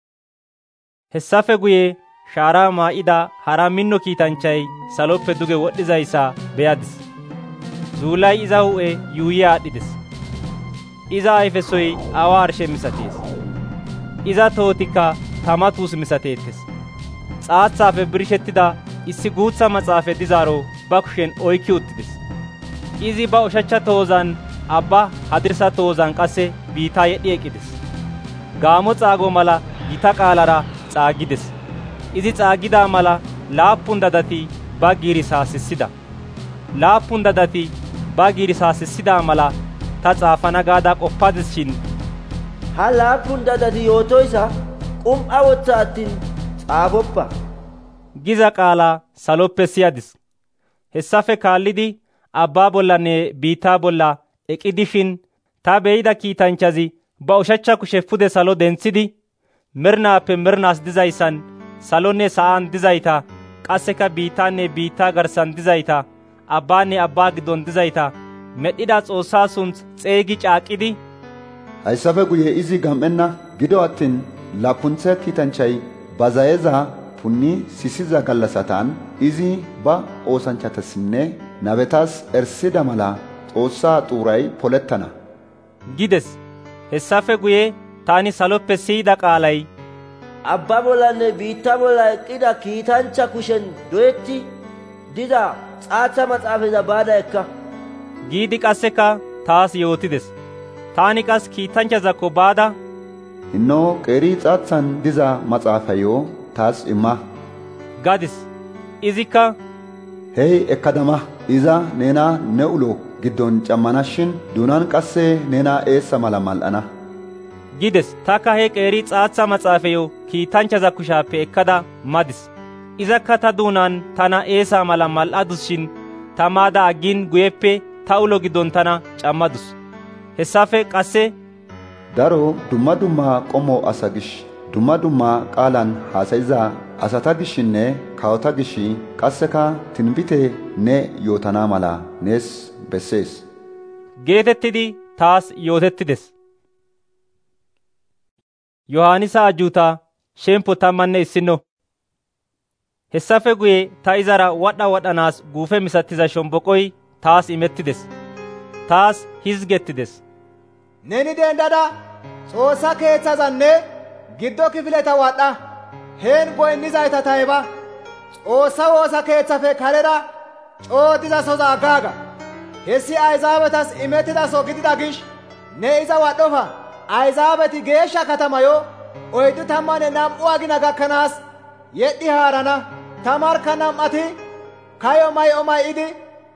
Hessafe guye shaaraa maa'ida hara minno kiitanchchay saloppe duge wodhdhizayssa beyadis. Zuulay iza hu'e yuuyyi aadhdhides. Iza ayfesoy awa arshe misatees. Iza tohotikka tama tuus misateettes. Xaatsaafe birshettida issi guutsa maxaafe dizaaro ba kushen oykki uttides. Izi ba ushachcha tohozan abba hadirsa tohozan qasse biittaa yedhdhi eqqides. Gaamo xaago mala gita qaalara xaagides. Izi xaagida mala 7 dadati ba giirisaa sissida. 7 dadati ba giirisaa sissida mala ta xaafana gaada qoppadis shin ha 7 dadati yootoysa qum'a wotha attin xaafoppa giza qaala saloppe siyadis. Hessafe kaallidi abbaa bollanne biittaa bolla eqqidishin ta be'ida kiitanchazi ba ushachcha kushe pude salo dentsidi mernaappe mernaas dizayssan salonne sa'aan dizayta qasseka biittaanne biittaa garsan dizayta abbaanne abbaa giddon dizayta medhida Xoossaa sunth xeegi caaqqidi hayssafe guye izi gam7enna gido attin laappuntha kiitanchchay ba zayeza punni sisiza gallassatan izi ba oosanchatassinne nabetas ersida mala Xoossaa xuuray polettana gides. Hessafe guye taani saloppe siyida qaalay abba bollanne biitta bolla eqqida kiitancha kushen doyetti diza xaatsa maxaafeza baada ekka giidi qasseka taas yootides. Taani qas kiitanchazakko baada innoo qeerii xaatsan diza maxaafayo taas imma gadis. Izikka hey ekkadama iza nena ne ulo giddon cammanashin duunan qasse nena eessa mala mal'ana gides. Takka he qeerii xaatsa maxaafeyo kiitanchaza kushaappe ekkada madis. Izakka ta duunan tana eessa mala mal'adus shin ta maada aggin guyeppe ta ulo giddon tana cammadus. Hessafe qasse daro dumma dumma qommo asa gish dumma dumma qaalan haasayiza asata gishinne kawota gishi qasseka tinbite ne yootana mala nees bessees geetettidi taas yootettides. Yohaannisa ajuutaa shemppo 11. Hessafe guye ta izara wadhanaas guufe misattiza shomboqoy taas imettides. Taas hizgettides. Neni dendada Xoossa keeththazanne giddo kifileta wadha. Heen goynnizayta tayba. Xoossa woosa keeththafe karera coo dizasoza aggaaga. Hessi ayzaabetas imettidaso gidida gish ne iza wadhofa. Ayzaabeti geeshsha katamayo 42 agina gakkanaas yedhi haarana. Ta markka 2 kayo may'o may'idi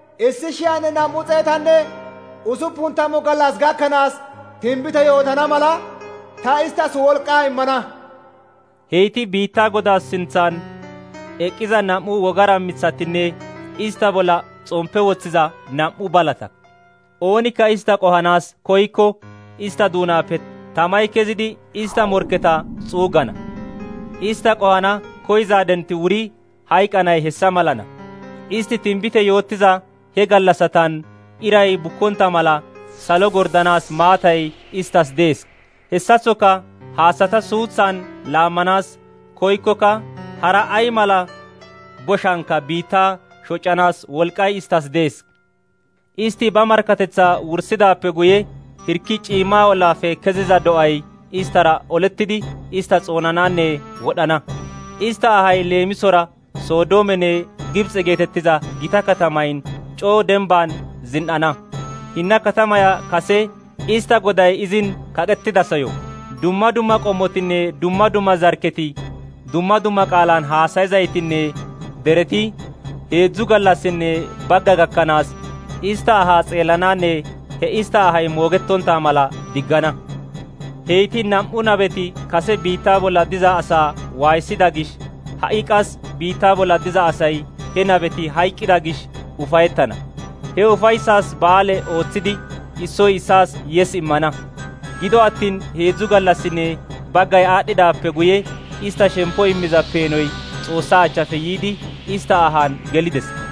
1,260 gallas gakkanaas tinbite yootana mala ta istas wolqaa immana. Heyti biittaa godaas sinthan eqqiza 2 wogara mitsatinne ista bolla xompe woththiza 2 balata. Oonikka ista qohanaas koykko ista duunaappe tamay kezidi ista morketa xuugana. Ista qohana koyzaadenti wuri hayqanay hessa malana. Isti tinbite yoottiza he gallassatan iray bukkonta mala salo gordanaas maatay istas dees. Hessaththoka haasata suutsan laammanaas koykkoka hara ay mala boshankka biittaa shocanaas wolqay istas dees. Isti ba markatetsaa wursidaappe guye hirki ciimmaa ollaafe keziza do'ay istara olettidi ista xoonanaanne wodhana. Ista ahay leemisora Soodoomenne Gibxe geetettiza gita katamayn coo dembaan zin'ana. Hinna katamaya kase ista goday izin kaqettidasayo. Dumma dumma qommotinne dumma dumma zarketi dumma dumma qaalan haasayizaytinne dereti 3 gallassinne bagga gakkanaas ista ahaa xeellanaanne he ista ahay moogettonta mala diggana. Heyti 2 nabeti kase biittaa bolla diza asaa waayissida gish ha'i qas biittaa bolla diza asay he nabeti hayqqida gish ufayettana. He ufayssaas baale ooththidi issoy isaas yes immana. Gido attin 3 gallassinne baggay aadhdhidaappe guye ista shemppo immiza peenoy Xoossaa achchafe yiidi ista ahaan gelides.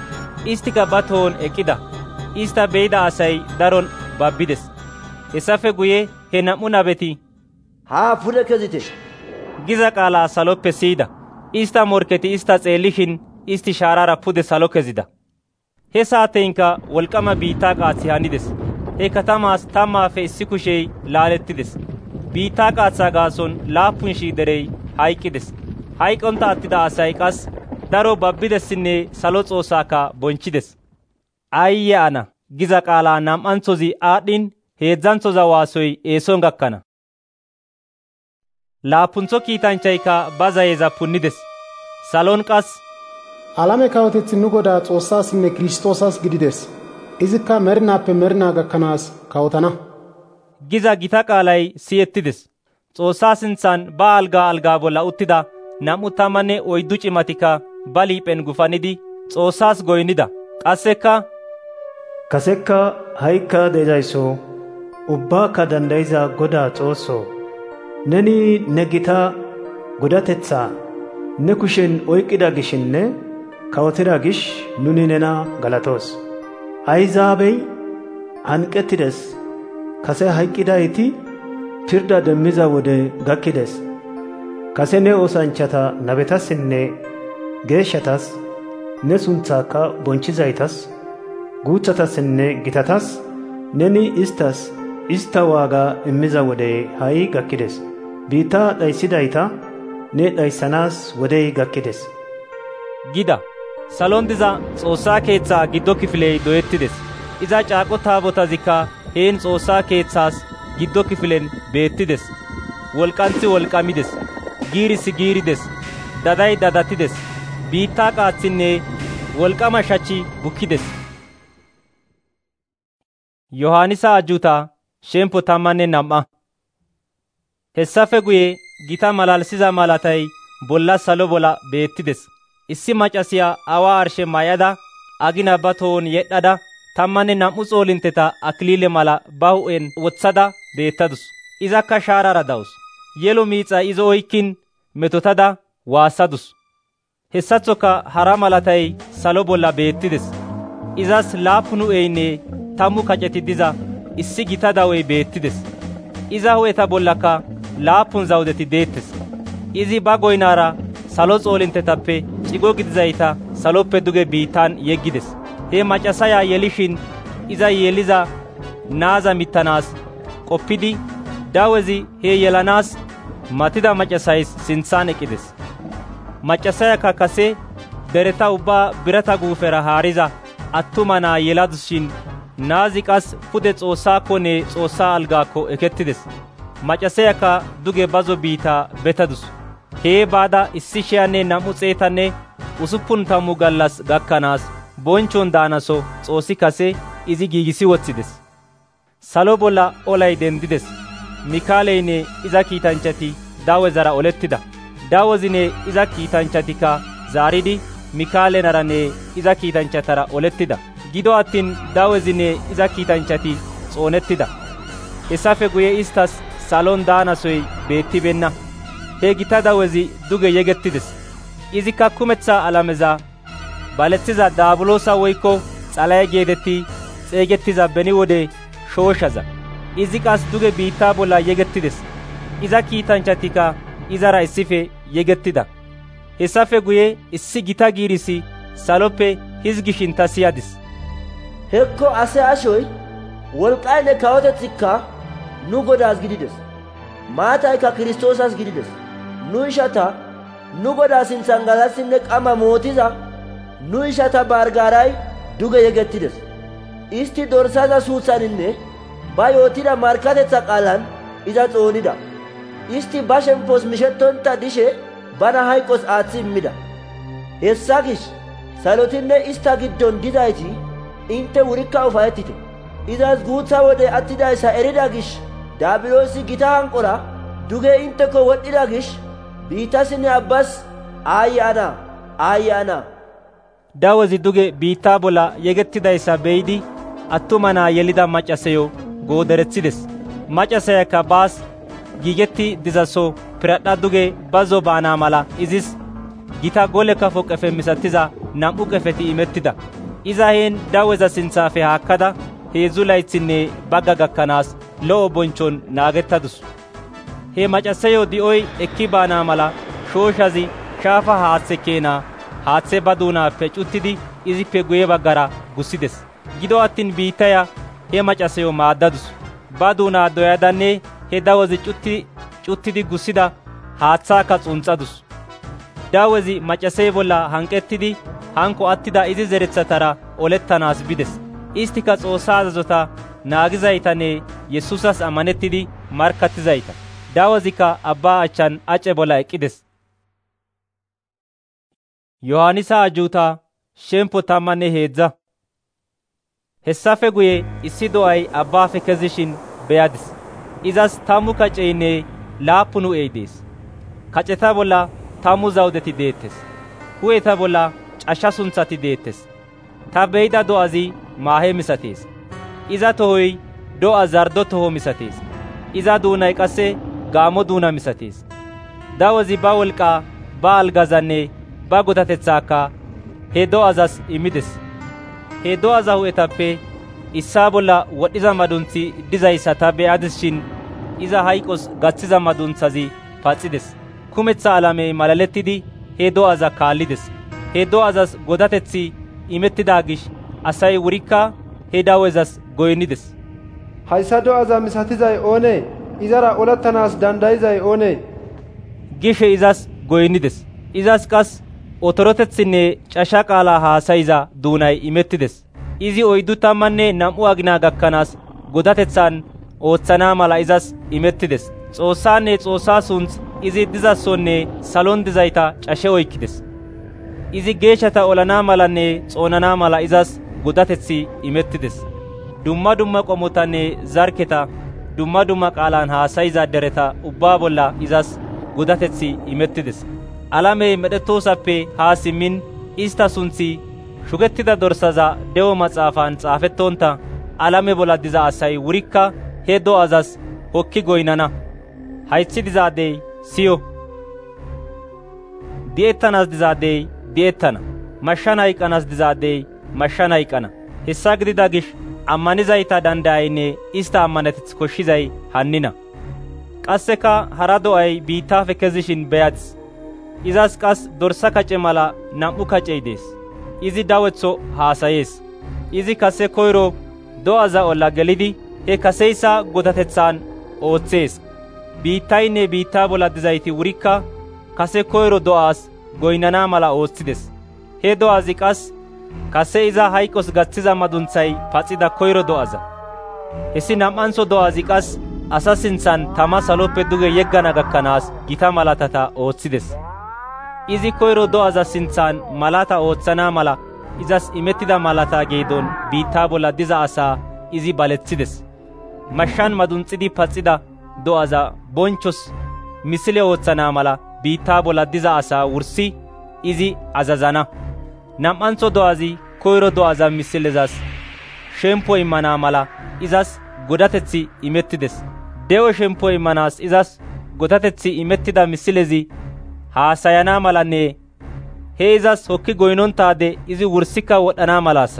istika ba tohon eqqida. Ista be'ida asay daron babbides. Hessafe guye he nam''u nabeti, haa pude kezite giza qaalaa saloppe siyida. Ista morkketi ista xeellishin isti shaarara pude salo kezida. He saateenka wolqama biittaa qaaththi hanides. He katamaas 10 kushey laalettides. Biittaa qaathaa gaason 7,000 derey hayqqides. Hayqonta attida asay qas daro babbidessinne salo Xoossaakka bonchchides. Ayye ana giza qaalaa nam''anthozi aadhdhin heedzdzanthoza waasoy eeson gakkana. Laappuntho kiitanchchaykka ba zayeza punnides. Salon qas alame kawoteththi nu Godaa Xoossaassinne Kiristoosas gidides. Izikka merinaappe merinaa gakkanaas kawotana. giza gita qaalay siyettides. Xoossaa sinthan ba algaa bolla uttida 24 cimatikka ba liiphen gufanidi Xoossaas goynida. Kasekka ha'ikka de'izayssoo, ubbaakka dandayiza Godaa Xoossoo, neni ne gita godatetsaa ne kushen oyqqida gishinne kawotida gish nuni nena galatoos. Ayzaabey hanqettides. Kase hayqqidayti pirda demmiza wode gakkides. Kase ne oosanchchata nabetassinne geeshshatas ne sunthaakka bonchizaytas guuthatassinne gitatas neni ista waaga immiza wode ha'i gakkides. Biittaa dhayssidayta ne dhayssanaas wodey gakkides. Gida salon diza Xoossaa keethaa giddo kifiley doyettides. Iza caaqo taabotazikka heen Xoossaa keethaas giddo kifilen beettides. Wolqanthi wolqamides. Giirissi giirides. Daday dadattides. Biittaa qaathinne wolqama shachi bukkides. Yohaanisa ajjuutaa shemppo 12. Hessafe guye gita malalisiza malatay bolla salo bolla beettides. Issi macasiya awa arshe mayada agina ba tohon yedhada 12 xoolinteta akiliile mala ba hu'en wothada beettadus. Izakka shaarara dawus. Yelo miixa izo oykkin metotada waassadus. Hessathoka hara malatay salo bolla beettides. Izas 7 hu'eynne 10 kaceti diza issi gita dawey beettides. Iza hu'eta bollaka 7 zawudeti deettes. Izi ba goynaara salo xoolintetappe cigo gidizayta saloppe duge biittan yeggides. He macasaya yelishin iza yeliza naaza mittanaas qoppidi dawezi he yelanaas matida macasayis sinthan eqqides. Macasayakka kase dereta ubbaa birata guufera haariza attuma naa yeladus shin naazi qas pude Xoossaakkonne Xoossaa algaakko ekettides. Macasayakka duge bazo biitaa betadus. Hee baada 1,260 gallas gakkanaas bonchon daanaso Xoossi kase izi giigissi woththides. Salo bolla olay dendides. Mikaaleynne iza kiitanchchati dawezara olettida. Dawezinne iza kiitanchchatikka zaaridi Mikaalenarane iza kiitanchchatara olettida. Gido attin dawezinne iza kiitanchchati xoonettida. Hessafe guye istas salon daanasoy beettibeenna. He gita dawezi duge yegettides. Izikka kumeththa alameza baleththiza daabiloosa woykko Xalaye geetetti xeegettiza beni wode shooshaza. Izi qas duge biittaa bolla yegettides. Iza kiitanchchatikka izara issife yegettida. Hessafe guye issi gita giirissi saloppe hizgishin ta siyadis. Hekko ase ashoy wolqqaynne kawoteththikka nu Godaas gidides. Maataykka Kiristoosas gidides. Nu ishata nu Godaa sinthan galassinne qama mootiza nu ishata bargaaray duge yegettides. Isti dorsaza suuthaninne ba yootida markkatetha qaalan iza xoonida. Isti ba shemppos mishettonta dishe bana hayqos aaththi immida. Hessa gish salotinne ista giddon dizayti intte wurikka ufayettite. Izas guutha wode attidayssa erida gish daabiloosi gita hanqora duge intteko wodhdhida gish biittassinne abbas aayye ana. Dawezi duge biittaa bolla yegettidayssa be'idi attuma naa yelida macasayo gooderethides. Macasayakka baas giigetti dizaso piradha duge bazzo baana mala izis gita gole kafo qefe misatiza 2 qefeti imettida. Iza heen daweza sinthaafe haakkada 3 laythinne bagga gakkanaas lo'o bonchon naagettadus. He macassayo di'oy ekki baana mala shooshazi shaafa haathe keenaa haathe ba duunaappe cuttidi izippe guye baggara gussides. Gido attin biittaya he macassayo maaddadus. Ba duunaa doyadanne he dawezi cuttidi gussida haathaakka xunxadus. Dawezi macasey bolla hanqettidi hanko attida izi zerethatara olettanaas bides. Istika Xoossaa azazota naagizaytanne Yesuusas ammanettidi markkattizayta. Dawezikka abbaa achchan ace bolla eqqides. Yohaannisa ajuutaa shemppo 13. Hessafe guye issi do'ay abbaafe kezishin beyadis. Izas 10 kaceynne 7 hu'ey dees. Kaceta bolla 10 zawudeti deettes. Hu'eta bolla cashsha sunthati deettes. Ta beyida do'azi maahe misatees. Iza tohoy do'a zardo toho misatees. Iza duunay qasse gaamo duuna misatees. Dawezi ba wolqaa, ba algazanne ba gotatethaakka he do'azas immides. He do'aza hu'etappe issaa bolla wodhiza madunthi dizayssa ta be'adis shin iza hayqos gaththiza madunthazi paxides. Kumetha alamey malalettidi he do'aza kaallides. He do'azas godateththi imettida gish asay wurikka he dawezas goynnides. Hayssa do'aza misatizay oonee? Izara olettanaas dandayizay oonee? Gishe izas goynnides. Izas qas otorotethinne casha qaala haasayiza duunay imettides. Izi 42 agina gakkanaas godatethan ooththana mala izas imettides. Xoossaanne Xoossaa sunth izi dizasonne salon dizayta cashe oykkides. Izi geeshshata olana malanne xoonana mala izas godateththi imettides. Dumma dumma qomotanne zarketa dumma dumma qaalan haasayiza dereta ubbaa bolla izas godateththi imettides. Alamey medhettoosappe haa simmin ista sunthi shukettida dorsaza de'o maxaafan xaafettonta alame bolla diza asay wurikka he do'azas hokki goynana. Hayththi dizaadey siyo. Di'ettanaas dizaadey di'ettana. Mashshan hayqqanaas dizaadey mashshan hayqqana. Hessa gidida gish ammanizayta dandayaynne ista ammaneteth koshshizay hannina. Qasseka hara do'ay biittaafe kezishin beyadis. Izas qas dorsa kace mala 2 kacey dees. Izi dawetho haasayees. Izi kase koyro do'aza olla gelidi he kaseysa godatethaan ooththees. Biittaynne biittaa bolla dizayti wurikka kase koyro do'aas goynana mala ooththides. He do'azi qas kase iza hayqos gaththiza madunthay paxida koyro do'aza. Hessi 2antho do'azi qas asa sinthan tama saloppe duge yeggana gakkanaas gita malatata ooththides. Izi koyro do'aza sinthan malata ooththana mala izas imettida malata geedon biittaa bolla diza asaa izi balethides. Mashshan madunxidi paxida do'aza bonchos misile ooththana mala biittaa bolla diza asaa wursi izi azazana. 2antho do'azi koyro do'aza misilezas shemppo immana mala izas godateththi imettides. De'o shemppo immanaas izas godateththi imettida misilezi haasayana malanne he izas hokki goynontaade izi wursika wodhana malassa.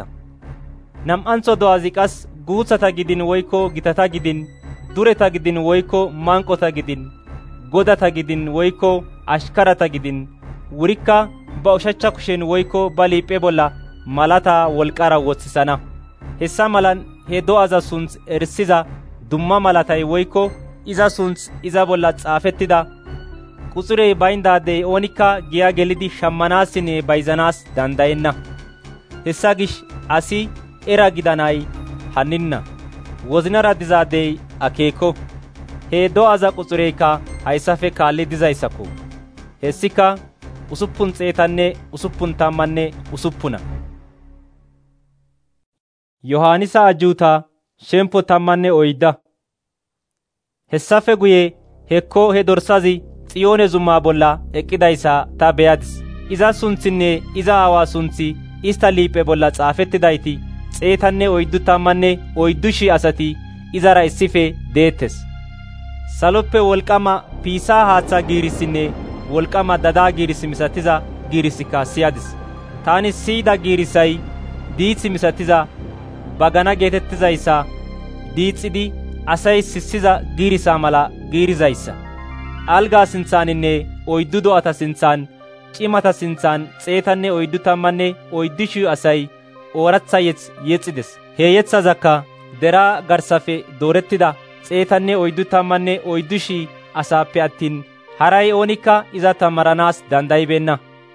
2antho do'azi qas guuthata gidin woykko gitata gidin, dureta gidin woykko manqota gidin, godata gidin woykko ashkarata gidin wurikka ba ushachcha kushen woykko ba liiphe bolla malata wolqara wothisana. Hessa malan he do'aza sunth erisiza dumma malatay woykko iza sunth iza bolla xaafettida quxurey bayndaadey oonikka giya gelidi shammanaassinne bayzanaas dandayenna. Hessa gish asi era gidanay hanninna. Wozinara dizaadey akeeko. He do'aza quxureykka hayssafe kaalli dizayssakko. Hessika 666. Yohaannisa ajuutaa shemppo 14. Hessafe guye hekko he dorsazi Xiyoone zumaa bolla eqqidayssa ta beyadis. Iza sunthinne iza aawaa sunthi ista liiphe bolla xaafettidayti 144,000 asati izara issife deettes. Saloppe wolqama piisaa haaththa giirissinne wolqama dadaa giiris misatiza giirisikka siyadis. Taani siyida giirissay diitsi misatiza bagana geetettizayssa diitsidi asay sissiza giirisaa mala giirizayssa. Algaa sinthaaninne 4 do'ata sinthan cimata sinthan 144,000 asay ooratha yeth yexxides. He yeththazakka deraa garsafe doorettida 144,000 asaappe attin haray oonikka iza tamaranaas dandaybeenna.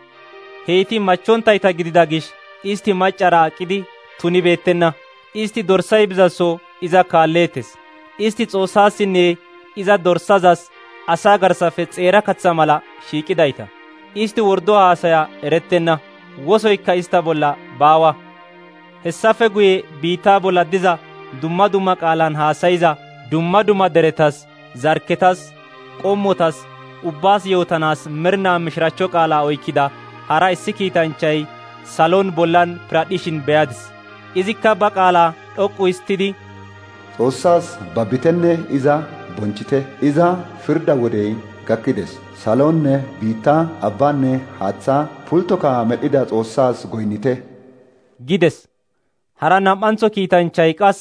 Heyti machchonttayta gidida gish isti maccara aqidi tunibeettenna. Isti dorsay bizaso iza kaalleetes. Isti Xoossaassinne iza dorsazas asaa garsafe xeera katha mala shiiqidayta. Isti wordo haasaya erettenna. Wosoykka ista bolla baawa. Hessafe guye biittaa bolla diza dumma dumma qaalan haasayiza dumma dumma deretas, zarkketas, qommotas, ubbaas yootanaas mernaa mishiraachcho qaalaa oykkida hara issi kiitanchchay salon bollan piradhishin beyadis. Izikka ba qaalaa dhoqqu histidi, Xoossaas babbitenne iza bonchite. Iza firda wodey gakkides. Salonne biittaa, abbaanne haathaa pulttoka medhida Xoossaas goynnite gides. Hara nam''antho kiitanchchay qas,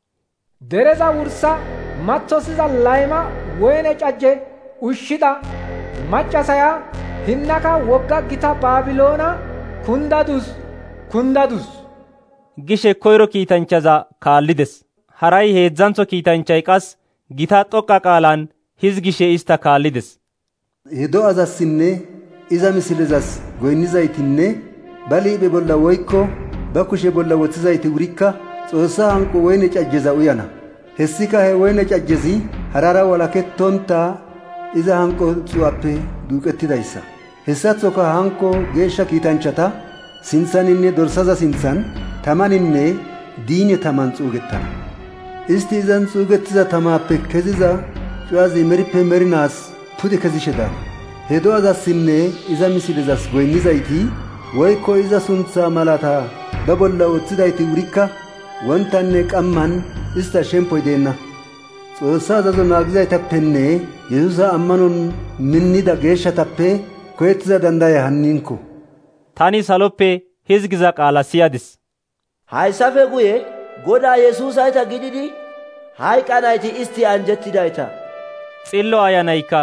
dereza wursa maththosiza layma woyne cajje ushshida maccasaya hinnaka wogga gita Baabiloona kundadus kundadus gishe koyro kiitanchchaza kaallides. Haray heedzdzantho kiitanchchay qas gita xoqqa qaalan hizgishe ista kaallides. He do'azassinne iza misilezas goynnizaytinne ba liiphe bolla woykko ba kushe bolla wothizayti wurikka Xoossaa hanqo woyne cajjeza uyana. Hessika he woyne cajjezi harara walakettonta iza hanqo cuwappe duuqettidayssa. Hessaththoka hanqo geeshsha kiitanchchata sinthaninne dorsaza sinthan tamaninne diine taman xuugettana. Isti izan xuugettiza tamaappe keziza cuwazi merippe merinaas pude kezishe daana. He do'azassinne iza misilezas goynnizayti woykko iza sunthaa malata ba bolla wothidayti wurikka wontanne qamman ista shempoy deenna. Xoossaa azazo naagizaytappenne Yesuusa ammanon minnida geeshshatappe koyettiza dandaya hanninko. Tani saloppe hizgiza qaala siyadis. Hayssafe guye Godaa Yesuusayta gididi hayqqanayti isti anjettidayta. Xillo Ayanaykka,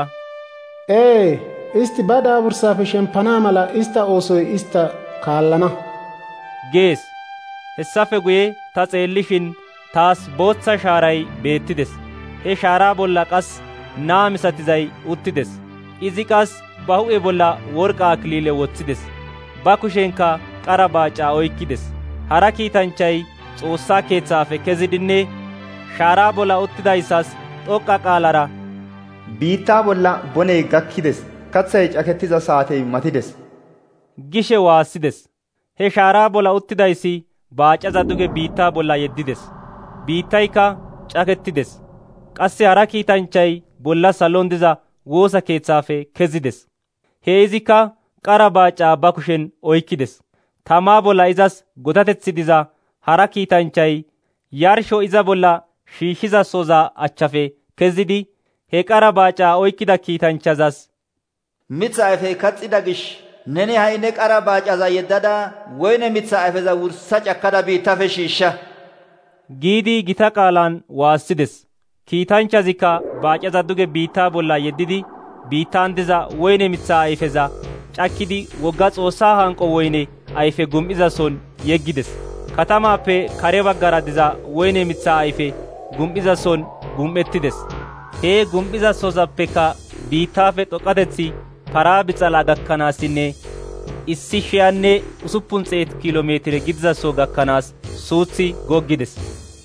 isti ba daabursaafe shempanaa mala ista oosoy ista kaallana gees. Hessafe guye ta xeellishin taas booththa shaaray beettides. He shaaraa bolla qas naa misatizay uttides. Izi qas ba hu'e bolla worqa akiliile wothides. Ba kushenkka qara baacaa oykkides. Hara kiitanchchay Xoossaa keeththaafe kezidinne shaaraa bolla uttidayssas xoqqa qaalara, biittaa bolla boney gakkides. Kathay cakettiza saatey matides gishe waassides. He shaaraa bolla uttidayssi baacaza duge biittaa bolla yeddides. Biittaykka cakettides. Qasse hara kiitanchchay bolla salon diza woosa keeththaafe kezides. He izikka qara baacaa ba kushen oykkides. Tamaa bolla izas gotateththi diza hara kiitanchchay yarsho iza bolla shiishshiza soza achchafe kezidi he qara baacaa oykkida kiitanchchazas, mitha ayfey kaxxida gish neni ha'i ne qara baacaza yeddada woyne mitha ayfeza wursa cakkada biittafe shiishsha giidi gita qaalan waassides. Kiitanchchazikka baacaza duge biittaa bolla yeddidi biittaan diza woyne mitha ayfeza cakkidi wogga Xoossaa hanqo woyne ayfe gum''izason yeggides. Katamaappe kare baggara diza woyne mitha ayfe gum''izason gum''ettides. He gum''iza sozappeka biittaafe dhoqqateththi paraa bixalaa gakkanaassinne 1,600 kilomeetire gidizaso gakkanaas suuththi goggides.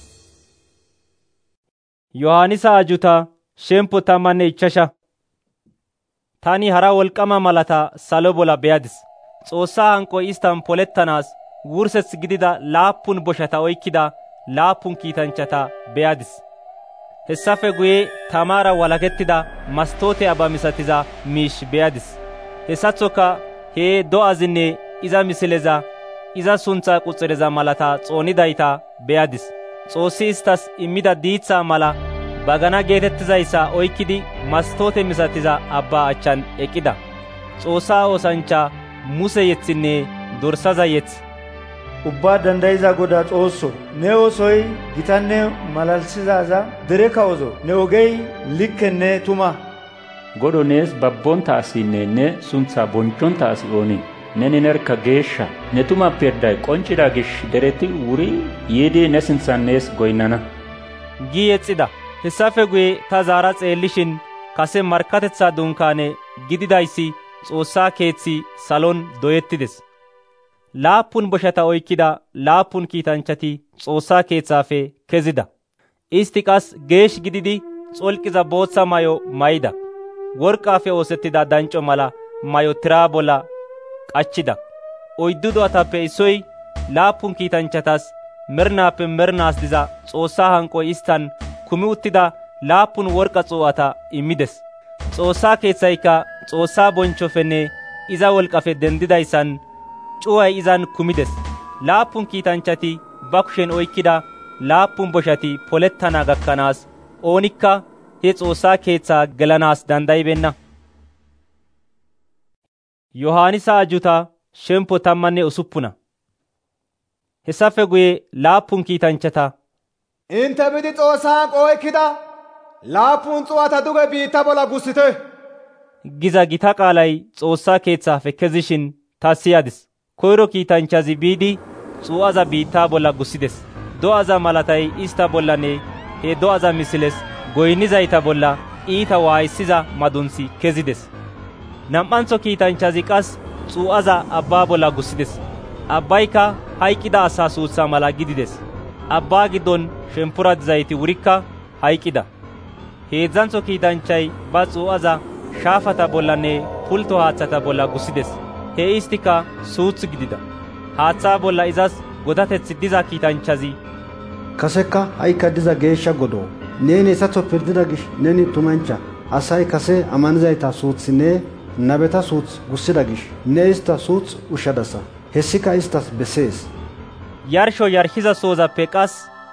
Yohaanisa ajuta shemppo 15. Tani hara wolqama malata salo bolla beyadis. Xoossaa hanqoy istan polettanaas wursets gidida 7 boshata oykkida 7 kiitanchchata beyadis. Hessafe guye tamaara walakettida mastoote aba misatiza miish beyadis. Hessaththoka he do'azinne iza misileza iza sunthaa quxireza malata xoonidayta beyadis. Xoossi istas immida diitsaa mala bagana geetettizayssa oykkidi mastoote misatiza abbaa achchan eqqida. Xoossaa oosanchcha Muse yethinne dorsaza yeth ubbaa dandayiza Godaa Xoossoo, ne oosoy gitanne malalsizaaza dere kawozo, ne ogey likkenne tuma. Godoo nees babbonta asinne ne sunthaa bonchchonta asi oonee? Neni nerka geeshsha, ne tuma pirday qonccida gish dereti wuri yiidi ne sinthan nees goynnana. gi yexxida. Hessafe guye ta zaara xeellishin kase markkatetsaa dunkaane gididayssi Xoossaa keeththi salon doyettides. 7 boshata oykkida 7 kiitanchchati Xoossaa keeththaafe kezida. Istti qas geesh gididi xolqiza bootsa mayo mayida. Worqqaafe oosettida dancco mala mayo tiraa bolla qachchida. 4 do'atappe issoy 7 kiitanchchatas mernaappe mernaas diza Xoossaa hanqoy isttan kumi uttida 7 worqqa xoo'ata immides. Xoossaa keeththaykka Xoossaa bonchchofenne iza wolqafe dendidayssan cuway izan kumides. 7 kiitanchchati ba kushen oykkida 7 boshati polettana gakkanaas oonikka he Xoossaa keeththaa gelanaas dandayibenna. Yohaanisa ajuta shemppo 16. Hessafe guye 7 kiitanchchata intte bidi Xoossaa hanqo oykkida 7 xuu''ata duge biitta bolla gussite giza gita qaalay Xoossaa keeththaafe kezishin ta siyadis. Koyro kiitanchchazi biidi xuu''aza biittaa bolla gussides. Do'aza malatay ista bollanne he do'aza misiles goynnizayta bolla iita waayissiza madunsi kezides. Nam''antho kiitanchchazi qas xuu''aza abbaa bolla gussides. Abbayka hayqqida asaa suutsaa mala gidides. Abbaa giddon shemppora dizayti wurikka hayqqida. Heedzdzantho kiitanchchay ba xuu''aza shaafata bollanne pultto haaththata bolla gussides. He istika suuth gidida. Haaththaa bolla izas godateththi diza kiitanchchazi kasekka ha'ikka diza geeshsha Godoo, neeni hessatho pirdida gish neni tumanchcha. Asay kase ammanizayta suuthinne nabeta suuth gussida gish ne ista suuth ushshadasa. Hessika istas bessees. Yarsho yarshiza soozappe qas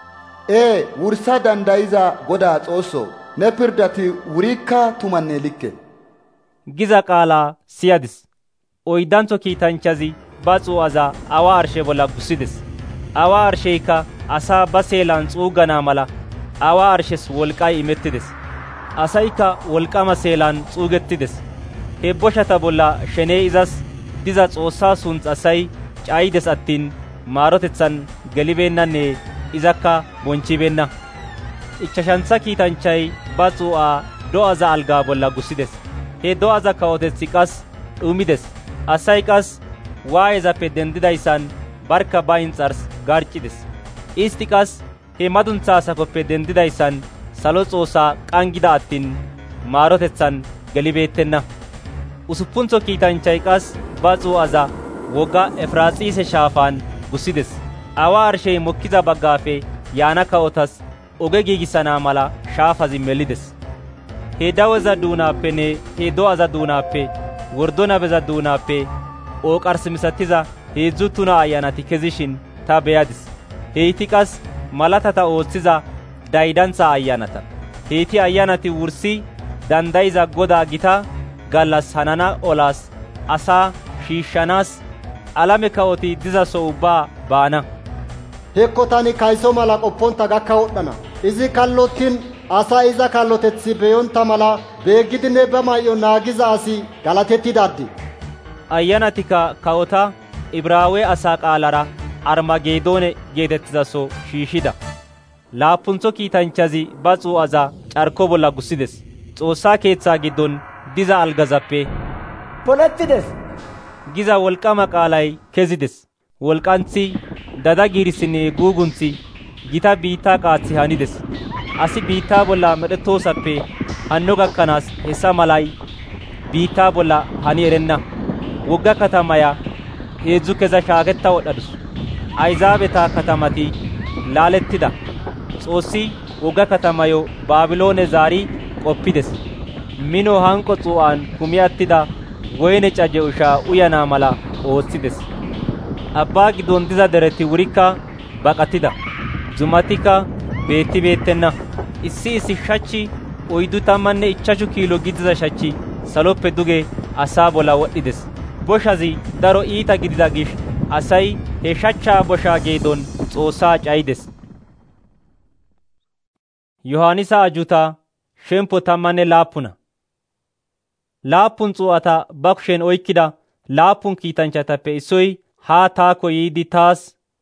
wursa dandayiza Godaa Xoossoo, ne pirdati wurikka tumanne likke giza qaalaa siyadis. Oydantho kiitanchchazi ba xuu''aza awa arshe bolla gussides. Awa arsheykka asaa ba seelan xuuggana mala awa arshes wolqay imettides. Asaykka wolqama seelan xuugettides. He boshata bolla shenee izas diza Xoossaa sunth asay caayides attin maarotetsan gelibeennanne izakka bonchchibeenna. 5ntha kiitanchchay ba xuu''aa do'aza algaa bolla gussides. He do'aza kawoteththi qas dhumides. Asay qas waayezappe dendidayssan barka ba inxars garccides. Isti qas he madunthaa sakoppe dendidayssan salo Xoossaa qanggida attin maarotetsan gelibeettenna. 6ntho kiitanchchay qas ba xuu''aza wogga Efiraaxiise shaafaan gussides. Awa arshey mokkiza baggaafe yaana kawotas oge giigissana mala shaafazi melides. He daweza duunaappenne he do'aza duunaappe wordo nabeza duunaappe ooqars misatiza 3 tuna ayyaanati kezishin ta beyadis. Heyti qas malatata ooththiza daydantha ayyaanata. Heyti ayyaanati wursi dandayiza Godaa gita gallas hanana olaas asaa shiishshanaas alame kawoti dizaso ubbaa baana. Hekko tani kayso mala qopponta gakka wodhdhana. Izi kallottin asaa iza kalloteththi beyonta mala beeggidinne ba may'o naagiza asi galatettidaaddi. Ayyaanatikka kawota Ibraawe asaa qaalara Armageedoone geetettizaso shiishida. 7ntho kiitanchchazi ba xuu''aza carko bolla gussides. Xoossaa keeththaa giddon diza algazappe polettides giza wolqama qaalay kezides. Wolqanthi, dada giirissinne guugunthi gita biittaa qaaththi hanides. Asi biittaa bolla medhettoosappe hanno gakkanaas hessa malay biittaa bolla hani erenna. Wogga katamaya 3 keza shaaketta wodhadus. Ayzaabeta katamati laalettida. Xoossi wogga katamayo Baabiloone zaari qoppides. Mino hanqo xuu''aan kumi attida woyne caje ushaa uyanaa mala ooththides. Abbaa giddon diza dereti wurikka baqatida. Zumatikka beettibeettenna. Issi shachchi 45 kiilo gidiza shachchi saloppe duge asaa bolla wodhides. Boshazi daro iita gidida gish asay he shachchaa boshaa geedon Xoossaa cayides. Yohaanisa ajuutaa shemppo 17 laappun s'u'ata ba kushen oykkida laappun kiitanchchatappe issoy haa taakko yiidi taas,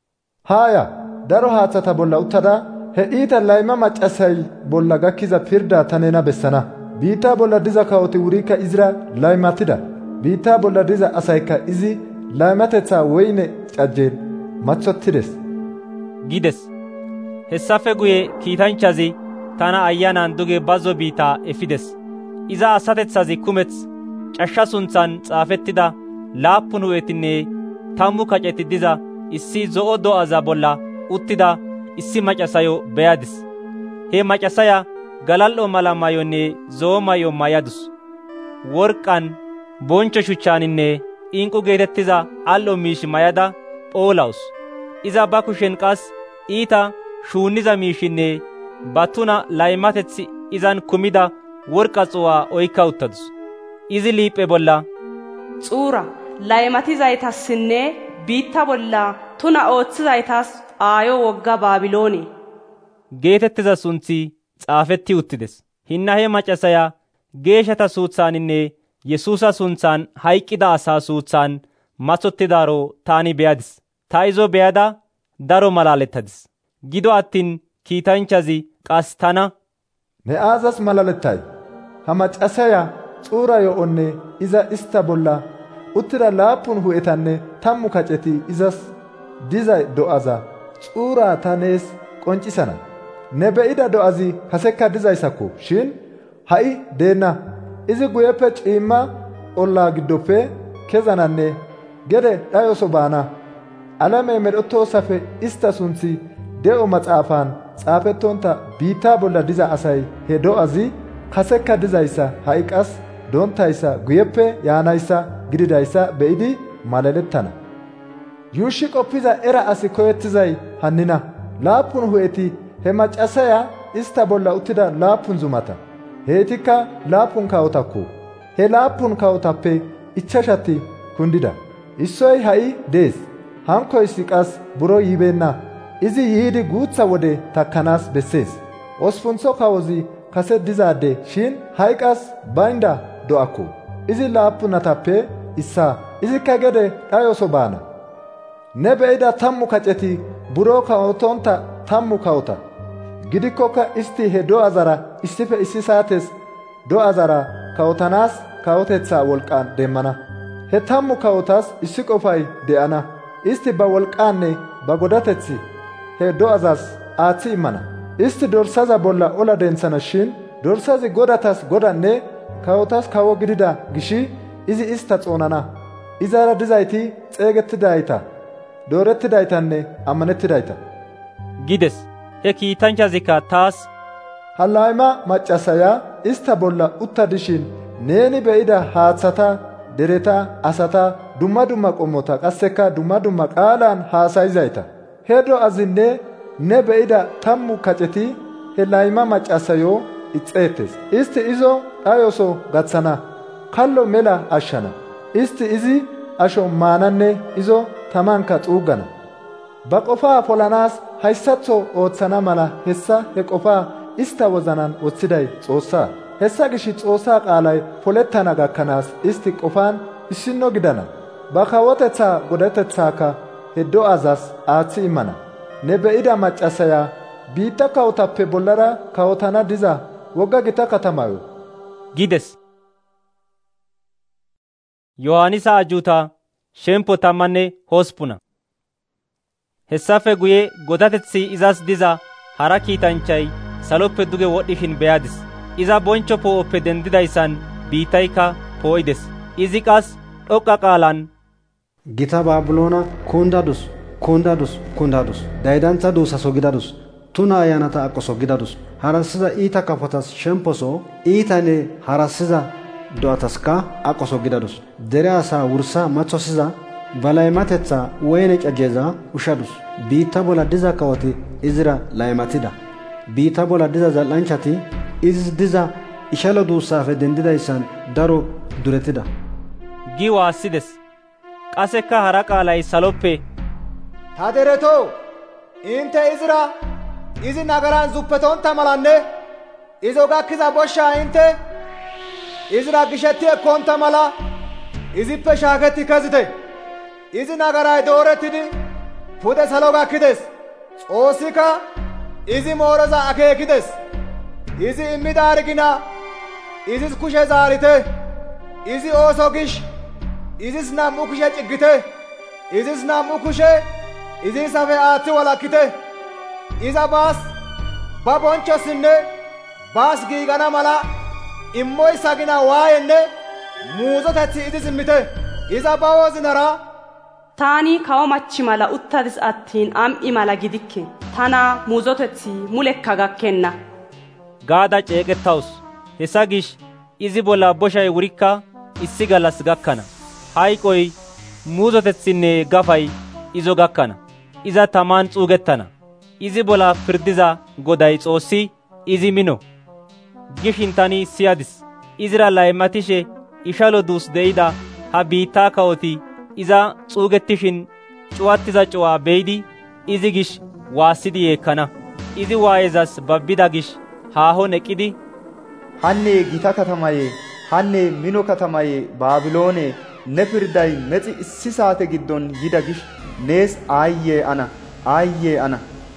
haaya daro haaththata bolla uttada he iita layma maccasay bolla gakkiza pirdaa ta nena bessana. Biittaa bolla diza kawoti wurikka izira laymatida. Biittaa bolla diza asaykka izi laymatethaa woyne cajjeen mathottides gides. Hessafe guye kiitanchazi tana ayyanan duge bazzo biittaa efides. Iza asatethazi kumeth cashsha sunthan xaafettida 7 hu'etinne 10 kaceti diza issi zo'o do'aza bolla uttida issi maccasayo beyadis. He maccasaya galal'o mala mayonne zo'o mayo mayadus. Worqqan, bonchcho shuchchaaninne inqqu geetettiza al''o miish mayada phoolawus. Iza ba kushen qas iita shuunniza miishinne ba tuna laymateththi izan kumida worqqa xuu''aa oykka uttadus. Izi liiphe bolla, xuura laymatizaytassinne biitta bolla tuna ooththizaytas aayo wogga Baabiloone geetettiza sunthi xaafetti uttides. Hinna he maccasaya geeshata suuthaaninne Yesuusa sunthan hayqqida asaa suuthan mathottidaaro taani beyadis. Ta izo beyada daro malaalettadis. Gido attin kiitanchazi qas tana, ne aazas malalettay? Ha maccasaya xuura yo'onne iza ista bolla uttida 7 hu'etanne 10 kaceti izas diza do'aza xuuraa ta nees qonccisana. Ne be'ida do'azi kasekka dizayssakko shin ha'i deenna. Izi guyeppe ciimma ollaa giddoppe kezananne gede dhayoso baana. Alamey medhottoosafe ista sunthi de'o maxaafaan xaafettonta biittaa bolla diza asay he do'azi kasekka dizayssa ha'i qas doontayssa guyeppe yaanayssa gididayssa be'idi malalettana. Yuushshi qoppiza era asi koyettizay hannina. 7 hu'eti he maccasaya ista bolla uttida 7 zumata. Heetikka 7 kawotakko. He 7 kawotappe 5 kundida. Issoy ha'i dees. Hankoyssi qas buro yibeenna. Izi yiidi guutha wode takkanaas bessees. 8 kawozi kase dizaade shin ha'i qas baynda do'akko. Izi 7tappe issaa. Izikka gede dhayoso baana. Ne be'ida 10 kaceti buro kawotonta 10 kawota. Gidikkoka isti he do'azara issife issi saates do'azara kawotanaas kawotethaa wolqaan demmana. He 10 kawotas issi qofay de'ana. Isti ba wolqaanne ba godatethi he do'azas aaththi immana. Isti dorsaza bolla ola denthana shin dorsazi godatas godanne kawotas kawo gidida gishi izi ista xoonana. Izara dizayti xeegettidayta, doorettidaytanne ammanettidayta gides. He kiitanchazikka taas, ha layma maccasaya ista bolla utta dishin neeni be'ida haaththata, dereta, asata, dumma dumma qommota qasseka dumma dumma qaalan haasayizayta. He do'azinne ne be'ida 10 kaceti he layma maccasayo ixxeettes. Isti izo dhayoso gaththana, kallo mela ashshana. Isti izi asho maananne izo tamankka xuuggana. Ba qofaa polanaas hayssatho ooththana mala hessa he qofaa ista wozanan wothiday Xoossaa. Hessa gishi Xoossaa qaalay polettana gakkanaas isti qofaan issino gidana. Ba kawotethaa godatethaakka he do'azas aaththi immana. Ne be'ida maccasaya biitta kawotappe bollara kawotana diza wogga gita katamayo gides. Yohaanisa ajuutaa shemppo 18 Hessafe guye godateththi izas diza hara kiitanchchay saloppe duge wodhishin beyadis. Iza bonchcho poo'oppe dendidayssan biittaykka poo'ides. Izi qas dhoqqa qaalan, gita Baabiloona kundadus, kundadus, kundadus. Daydantha duusaso gidadus. Tuna ayyaanata aqoso gidadus. Harassiza iita kafotas shempposo, iitanne harassiza do'ataska aqoso gidadus. Dere asaa wursa maththosiza ba laymatethaa woyne cajjeeza ushadus. Biitta bolla diza kawoti izira laymatida. Biitta bolla diza zal'anchati izis diza ishalo duussaafe dendidayssan daro duretida gi waassides. qasekka hara qaalay saloppe, ta deretoo intte izira izi nagaran zuppetonta malanne izo gakkiza boshshaa intte izira gishetti ekkonta mala izippe shaaketti kezite. Izi nagaray doorettidi pude salo gakkides. Xoossika izi mooroza akeekides. Izi immidaari gina izis kushe zaarite. Izi ooso gish izis nam''u kushe ciggite. Izis nam''u kushe izisafe aaththi walakkite. Iza baas ba bonchchosinne baas giigana mala immoysa gina waayenne muuzoteththi izis immite. Iza ba wozinara taani kawo machi mala uttadis attiin am'i mala gidikke. Tana muuzoteththi mulekka gakkenna gaada ceeqettawus. Hessa gish izi bolla boshay wurikka issi gallas gakkana. Hayqoy, muuzotethinne gafay izo gakkana. Iza tamaan xuugettana. Izi bolla pirdiza Goday Xoossi izi mino gishin tani siyadis. Izira laymatishe ishalo duus de'ida ha biittaa kawoti iza xuugettishin cuwattiza cuwaa be'idi izi gish waassidi yeekkana. Izi waayezas babbida gish haahon eqqidi, hanne gita katamaye, hanne mino katamaye Baabiloone, ne pirday mexi issi saate giddon yida gish nees aayye ana, aayye ana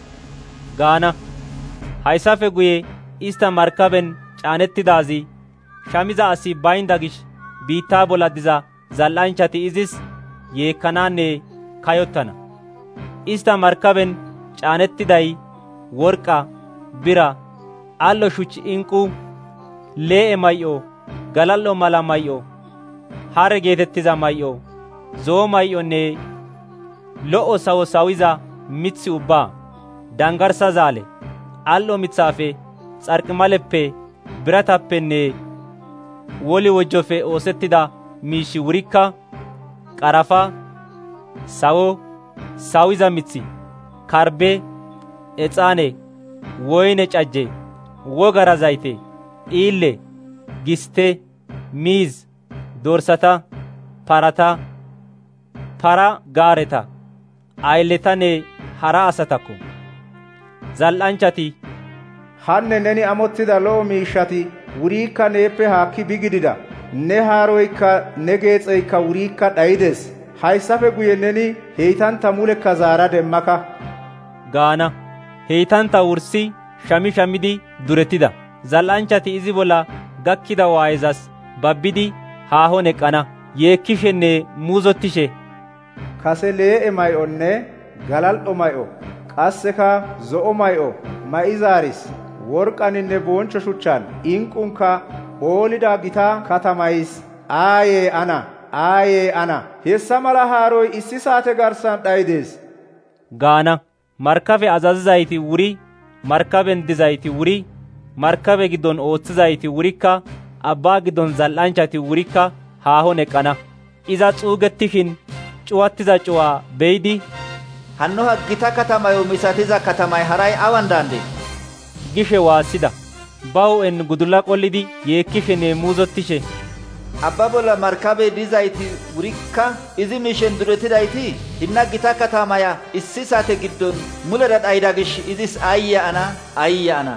gaana. Hayssafe guye ista markaben caanettidaazi shamiza asi baynda gish biittaa bolla diza zal''anchchati izis yeekkanaanne kayottana. Ista markaben caanettiday worqqa, bira, allo shuch, inqqu, lee'e may'o, galal'o mala may'o, hare geetettiza may'o, zo'o may'onne lo'o sawo sawiza mithi ubbaa, dangarsa zaale, al'o mithaafe, xarqimaleppe, biratappenne woli wojjofe oosettida miishi wurikka qarafa, sawo, sawiza mithi, karbe, exaane, woyne cajje, wogara zayte, dhiille, giste, miiz, dorsata, parata, para gaareta, aylletanne hara asatakko. Zal''anchchati, hanne neni amottida lo'o miishshati wuriikka neeppe haakki bigidida. Ne haaroykka ne geexeykka wuriikka dhayides. Hayssafe guye neni heytanta mulekka zaara demmaka gaana. Heytanta wursi shammidi durettida. Zal''anchchati izi bolla gakkida waayezas babbidi haahon eqqana. Yeekkishenne muuzottishe, kase lee'e may'onne galal'o may'o, qasseka zo'o may'o ma'i zaaris. Worqqaninne bonchcho shuchchan, inqqunkka phoolida gita katamays aayee ana, aayee ana. Hessa mala haaroy issi saate garssan dhayides gaana. Markabe azazizayti wuri, markaben dizayti wuri, markabe giddon ooththizayti wurikka, abbaa giddon zal''anchchati wurikka haahon eqqana. Iza xuugettishin cuwattiza cuwaa be'idi, hanno ha gita katamayo misatiza katamay haray awan daandee gishe waassida. Ba hu'en gudulla qollidi yeekkishenne muuzottishe, abba bolla markabe dizayti wurikka izi miishen duretidayti hinna gita katamaya issi saate giddon mulera dhayida gish izis aayye ana, aayye ana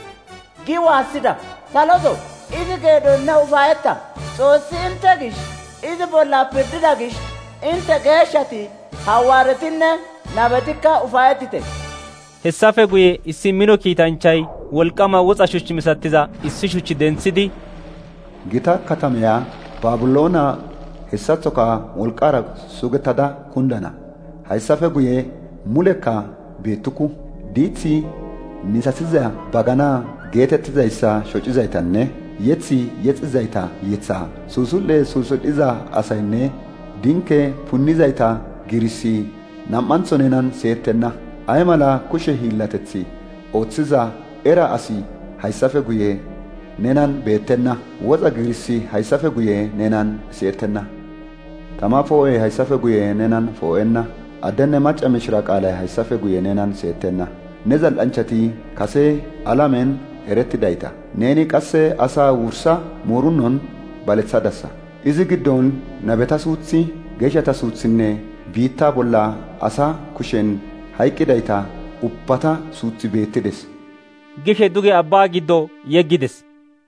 gi waassida. Saloso izi geedon ne ufayetta. Xoossi inte gish izi bolla pirdida gish inte geeshshati hawaaretinne nabetikka ufayettite. Hessafe guye issi mino kiitanchchay wolqama woxa shuchchi misattiza issi shuchchi dentsidi, gita katamaya Baabiloona hessaththoka wolqaara sugettada kundana. Hayssafe guye mulekka beettuku. Diithi misatiza bagana geetettizayssa shocizaytanne yethi yexizayta yethaa, suusul''e suusul''iza asaynne dinke punnizayta girissi nam''antho nenan siyettenna. Ay mala kushe hiillatethi ooththiza era asi hayssafe guye nenan beettenna. Woxa girissi hayssafe guye nenan siyettenna. Tama poo'e hayssafe guye nenan poo'enna. Addenne macca mishira qaalay hayssafe guye nenan siyettenna. Ne zal''anchchati kase alamen erettidayta. Neeni qasse asaa wursa muurennon baleththadassa. Izi giddon nabeta suuththi geeshata suuthinne biittaa bolla asa kushen hayqqidayta ubbata suuthi beettides. gishe duge abbaa giddo yeggides.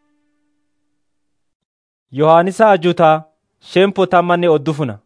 yohaanisa ajuutaa shemppo 19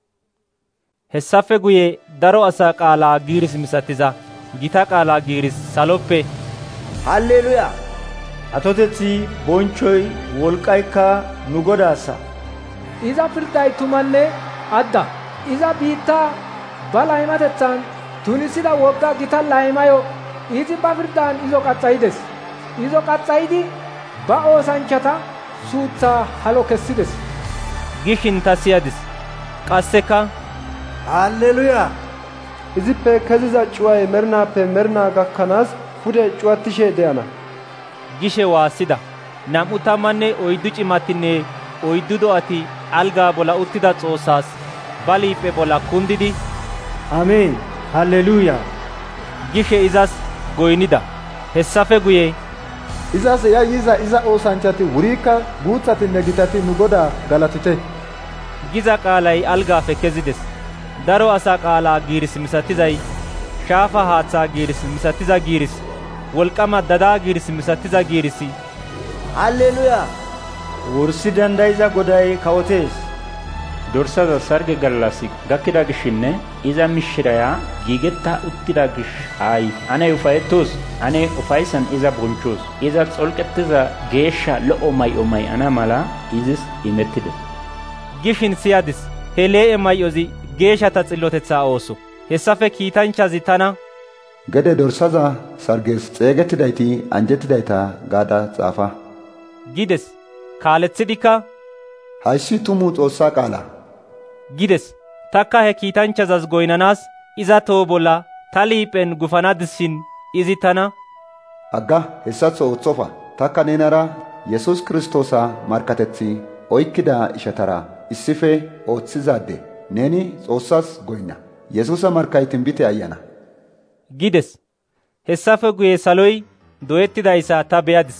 hessafe guye daro asaa qaalaa giiris misatiza gita qaalaa giiris saloppe halleluya atoteththi bonchchoy wolqqaykka nu godaassa. iza pirday tumanne adda iza biittaa ba laymatethan tunisida wogga gita laymayo izi ba pirdan izo qaxxayides. izo qaxxayidi ba oosanchchata suuthaa halo kessides. gishin ta siyadis. qasseka halleluya izippe keziza cuway mernaappe mernaa gakkanaas pude cuwattishe de'ana gishe waassida. 24 cimatinne 4 do'ati algaa bolla uttida Xoossaas ba liiphe bolla kundidi amiin halleluya gishe izas goynida. hessafe guye izas yayyiza iza oosanchchati wurikka guuthatinne gitati nu Godaa galatite giza qaalay algaafe kezides. daro asaa qaalaa giiris misatizay shaafa haathaa giiris misatiza giiris wolqama dadaa giiris misatiza giirisi halleluya wursi dandayiza goday kawotees. dorsaza sarge gallassi gakkida gishinne iza mishiraya giigetta uttida gish ay ane ufayettoos ane ufaysan iza bonchoos iza xolqettiza geeshsha lo'o may'o may'ana mala izis imettides. gishin siyadis. he lee'e may'ozi geeshata xillotetsaa ooso. hessafe kiitanchazi tana gede dorsaza sargees xeegettidayti anjettidayta gaada xaafa gides. kaalethidikka hayssi tumu Xoossaa qaala gides. takka he kiitanchazas goynanaas iza toho bolla ta liiphen gufanadishin izi tana agga hessatho ooththofa takka nenara Yesus Kiristoosa markatethi oykkida ishatara issife ooththizaade neni Xoossas goyna Yesusa markay tinbite ayyana gides. hessafe guye saloy doyettidayssa ta beyadis.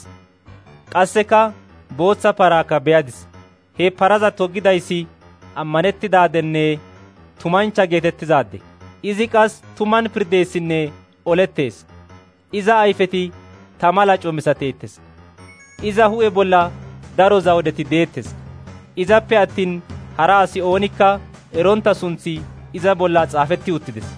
qasseka booththa paraakka beyadis. he paraza toggidayssi ammanettidaadenne tumanchcha geetettizaade. izi qas tuman pirdeessinne olettees. iza ayfeti tama laco misateettes. iza hu'e bolla daro zawudeti deettes. izappe attin hara asi oonikka eronta sunthi iza bolla xaafetti uttides.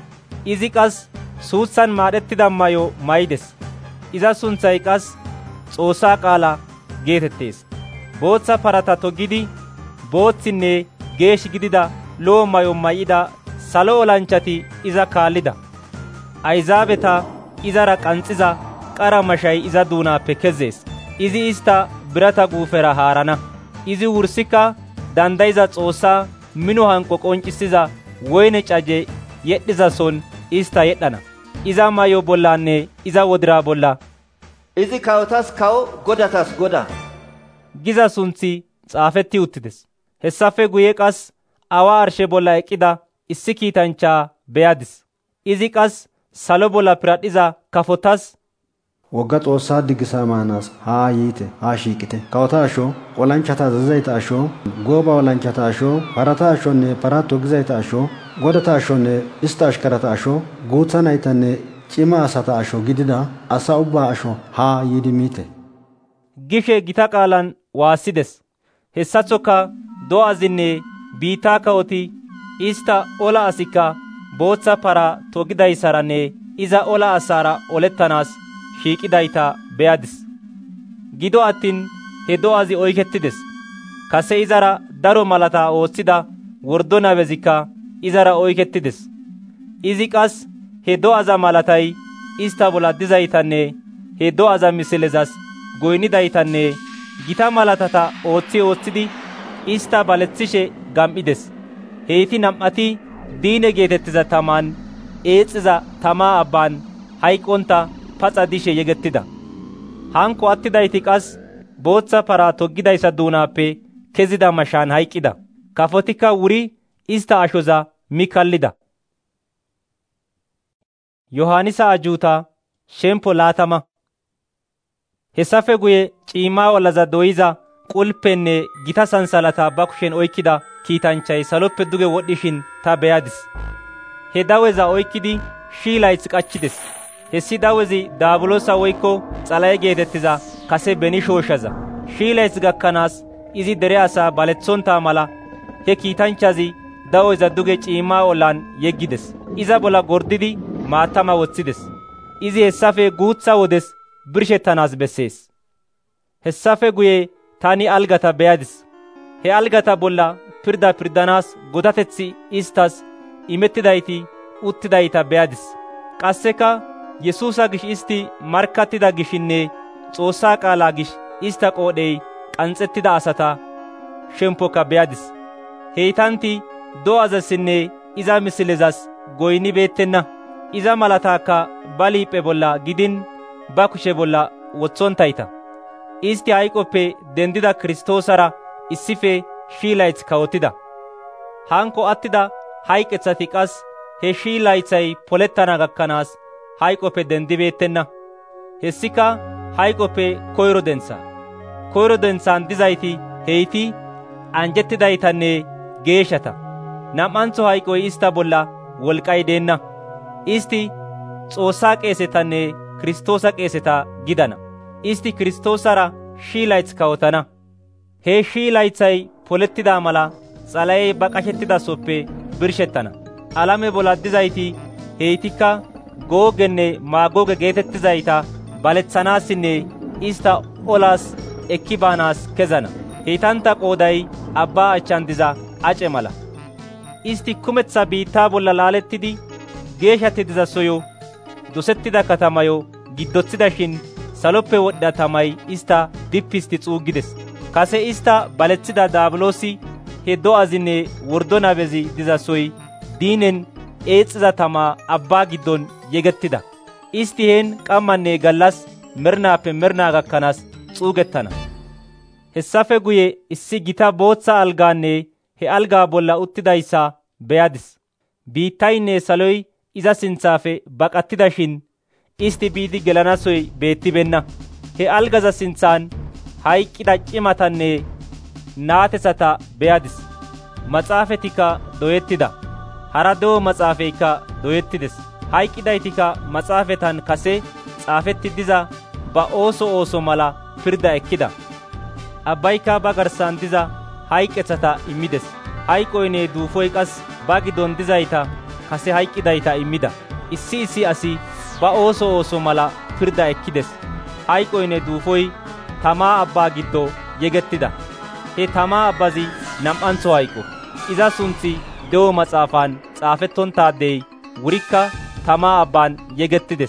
izi qas suutsan maadhettida mayo mayides. iza sunthay qas Xoossaa qaala geetettees. booththa parata toggidi booththinne geesh gidida lo'o mayo may'ida salo olanchchati iza kaallida. ayzaabeta izara qanxiza qara mashay iza duunaappe kezees. izi istta birata guufera haarana. izi wursikka dandayiza Xoossaa mino hanqo qonccisiza woyne caje yedhizason istta yedhana. iza mayo bollanne iza wodiraa bolla izi kawotas kawo godatas goda giza sunthi xaafetti uttides. hessafe guye qas awa arshe bolla eqqida issi kiitanchchaa beyadis. izi qas salo bolla piradhiza kafotas wogga Xoossaa diggisaa maanaas haa yiite haa shiiqite kawota asho olanchchata azazizayta asho gooba olanchchata asho parata ashonne para toggizayta asho godata ashonne istta ashkarata asho guutha naytanne cima asata asho gidida asa ubbaa asho haa yiidi miite gishe gita qaalan waassides. hessaththoka do'azinne biittaa kawoti istta ola asikka booththa para toggidayssaranne iza ola asaara olettanaas shiiqidayta beyadis. gido attin he do'azi oykettides. kase izara daro malataa ooththida wordo nabezikka izara oykettides. izi qas he do'aza malatay ista bolla dizaytanne he do'aza misilezas goynidaytanne gita malatata ooththidi ista balethishe gam7ides. heyti nam7ati diine geetettiza taman eexiza tamaa abbaan hayqqonta paxa dishe yegettida. hanko attidayti qas booththa para toggidayssa duunaappe kezida mashaan hayqqida. kafotikka wuri ista ashoza mi kallida. yohaanisa ajuutaa shemppo 20 hessafe guye ciimmaa olaza doyiza qulpenne gita sansalata ba kushen oykkida kiitanchchay saloppe duge wodhishin ta beyadis. He daweza oykkidi 1000 layth qachchides. Hessi dawezi daabulosa woykko Xalaye geetettiza kase beni shooshaza. 1000 layth gakkanaas izi dere asaa balethonta mala he kiitanchazi daweza duge ciimmaa ollaan yeggides. Iza bolla gordidi maatama woththides. Izi hessafe guutha wodes birshettanaas bessees. Hessafe guye tani algata beyadis. He algata bolla pirda pirdanaas godateththi istas imettidayti uttidayta beyadis. Qasseka Yesuusa gish isti markkattida gishinne Xoossaa qaalaa gish ista qoodhey qanxettida asata shemppoka beyadis. Heytanti do'azassinne iza misilezas goynibeettenna. Iza malataakka ba liiphe bolla gidin ba kushe bolla woththonttayta. Isti hayqoppe dendida Kiristoosara issife 1000 layth kawotida. Hanko attida hayqethati qas he 1000 laythay polettana gakkanaas hayqoppe dendibeettenna. Hessika hayqoppe koyro dentsa. Koyro dentsan dizayti heyti anjettidaytanne geeshata. Nam''antho hayqoy ista bolla wolqqay deenna. Isti Xoossaa qeesetanne Kiristoosa qeeseta gidana. Isti Kiristoosara 1000 layth kawotana. He 1000 laythay polettida mala Xalayey ba qashettidasoppe birshettana. Alame bolla dizayti heytikka Googenne Maagooge geetettizayta balethanaassinne ista olaas ekki baanaas kezana. Heytanta qooday abbaa achchan diza ace mala. Isti kumetha biittaa bolla laalettidi geeshatti diza soyo dosettida katamayo giddoththidashin saloppe wodhdha tamay ista dippisti xuuggides. Kase ista baleththida daabiloosi he do'azinne wordo nabezi diza soy diinen eexiza tamaa abbaa giddon yegettida. Isti heen qammanne gallas mernaappe mernaa gakkanaas xuugettana. Hessafe guye issi gita bootha algaanne he algaa bolla uttidayssa beyadis. Biittaynne saloy iza sinthaafe baqattidashin isti biidi gelanasoy beettibeenna. He algaza sinthaan hayqqida cimatanne naatesata beyadis. Maxaafetikka doyettida. Hara de'o maxaafeykka doyettides. Hayqqidaytikka maxaafetan kase xaafetti diza ba ooso mala pirda ekkida. Abbaykka ba garsan diza hayqethata immides. Hayqoynne duufoy qas ba giddon dizayta kase hayqqidayta immida. Issi asi ba ooso mala pirda ekkides. Hayqoynne duufoy tamaa abbaa giddo yegettida. He tamaa abbazi nam''antho hayqo. Iza sunthi de'o maxaafan xaafettontaadey wurikka tamaa abbaan yegettides.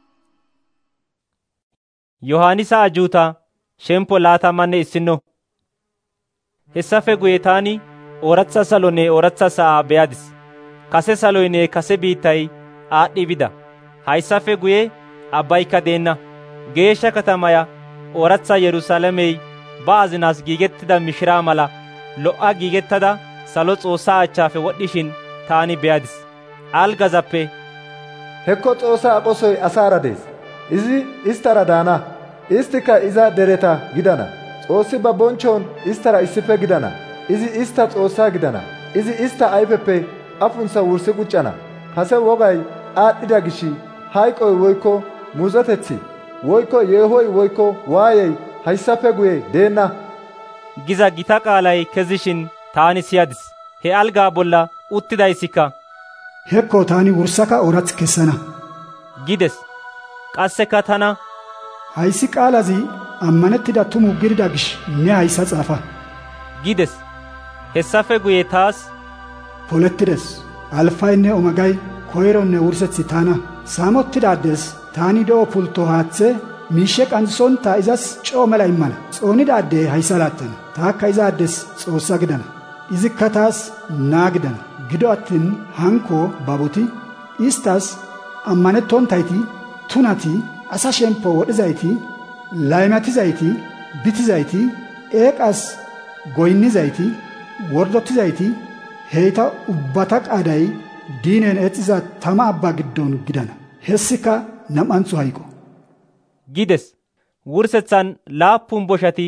Yohaanisa ajuuta shemppo 21. Hessafe guye taani ooratha salonne ooratha sa'aa beyadis. Kase saloynne kase biittay aadhdhi bida. Hayssafe guye abbaykka deenna. Geeshsha katamaya ooratha Yerusaalamey ba azinaas giigettida mishiraa mala lo'a giigettada salo Xoossaa achchaafe wodhishin taani beyadis. Algazappe hekko Xoossaa aqosoy asaara dees. Izi istara daana. Istika iza dereta gidana. Xoossi ba bonchon istara issife gidana. Izi ista Xoossaa gidana. Izi ista ayfeppe afunsa wursi quccana. Kase wogay aadhdhida gishi hayqoy woykko muuzotethi woykko yeehoy woykko waayey hayssafe guye deenna. Giza gita qaalay kezishin taani siyadis. He algaa bolla uttidaysikka hekko taani wursaka oorath kessana gides. Qasseka tana hayssi qaalazi ammanettida tumu gidida gish ne hayssa xaafa gides. Hessafe guye taas polettides. Alfaynne omegay koyronne wursethi taana saamottidaades taani de'o pulto haathe miishshe qanxisonta izas coo mela immana. Xoonidaadde hayssa laattana. Taakka izaaddes Xoossa gidana. Izikka taas naa gidana. Gido attin hanko baboti istas ammanettontayti tunati asa shemppo wodhizayti laymatizayti bitizayti eeqas goynnizayti wordottizayti heyta ubbata qaaday diinen eexiza tama abbaa giddon gidana. Hessika nam''antho hayqo gides. Wursethan 7 boshati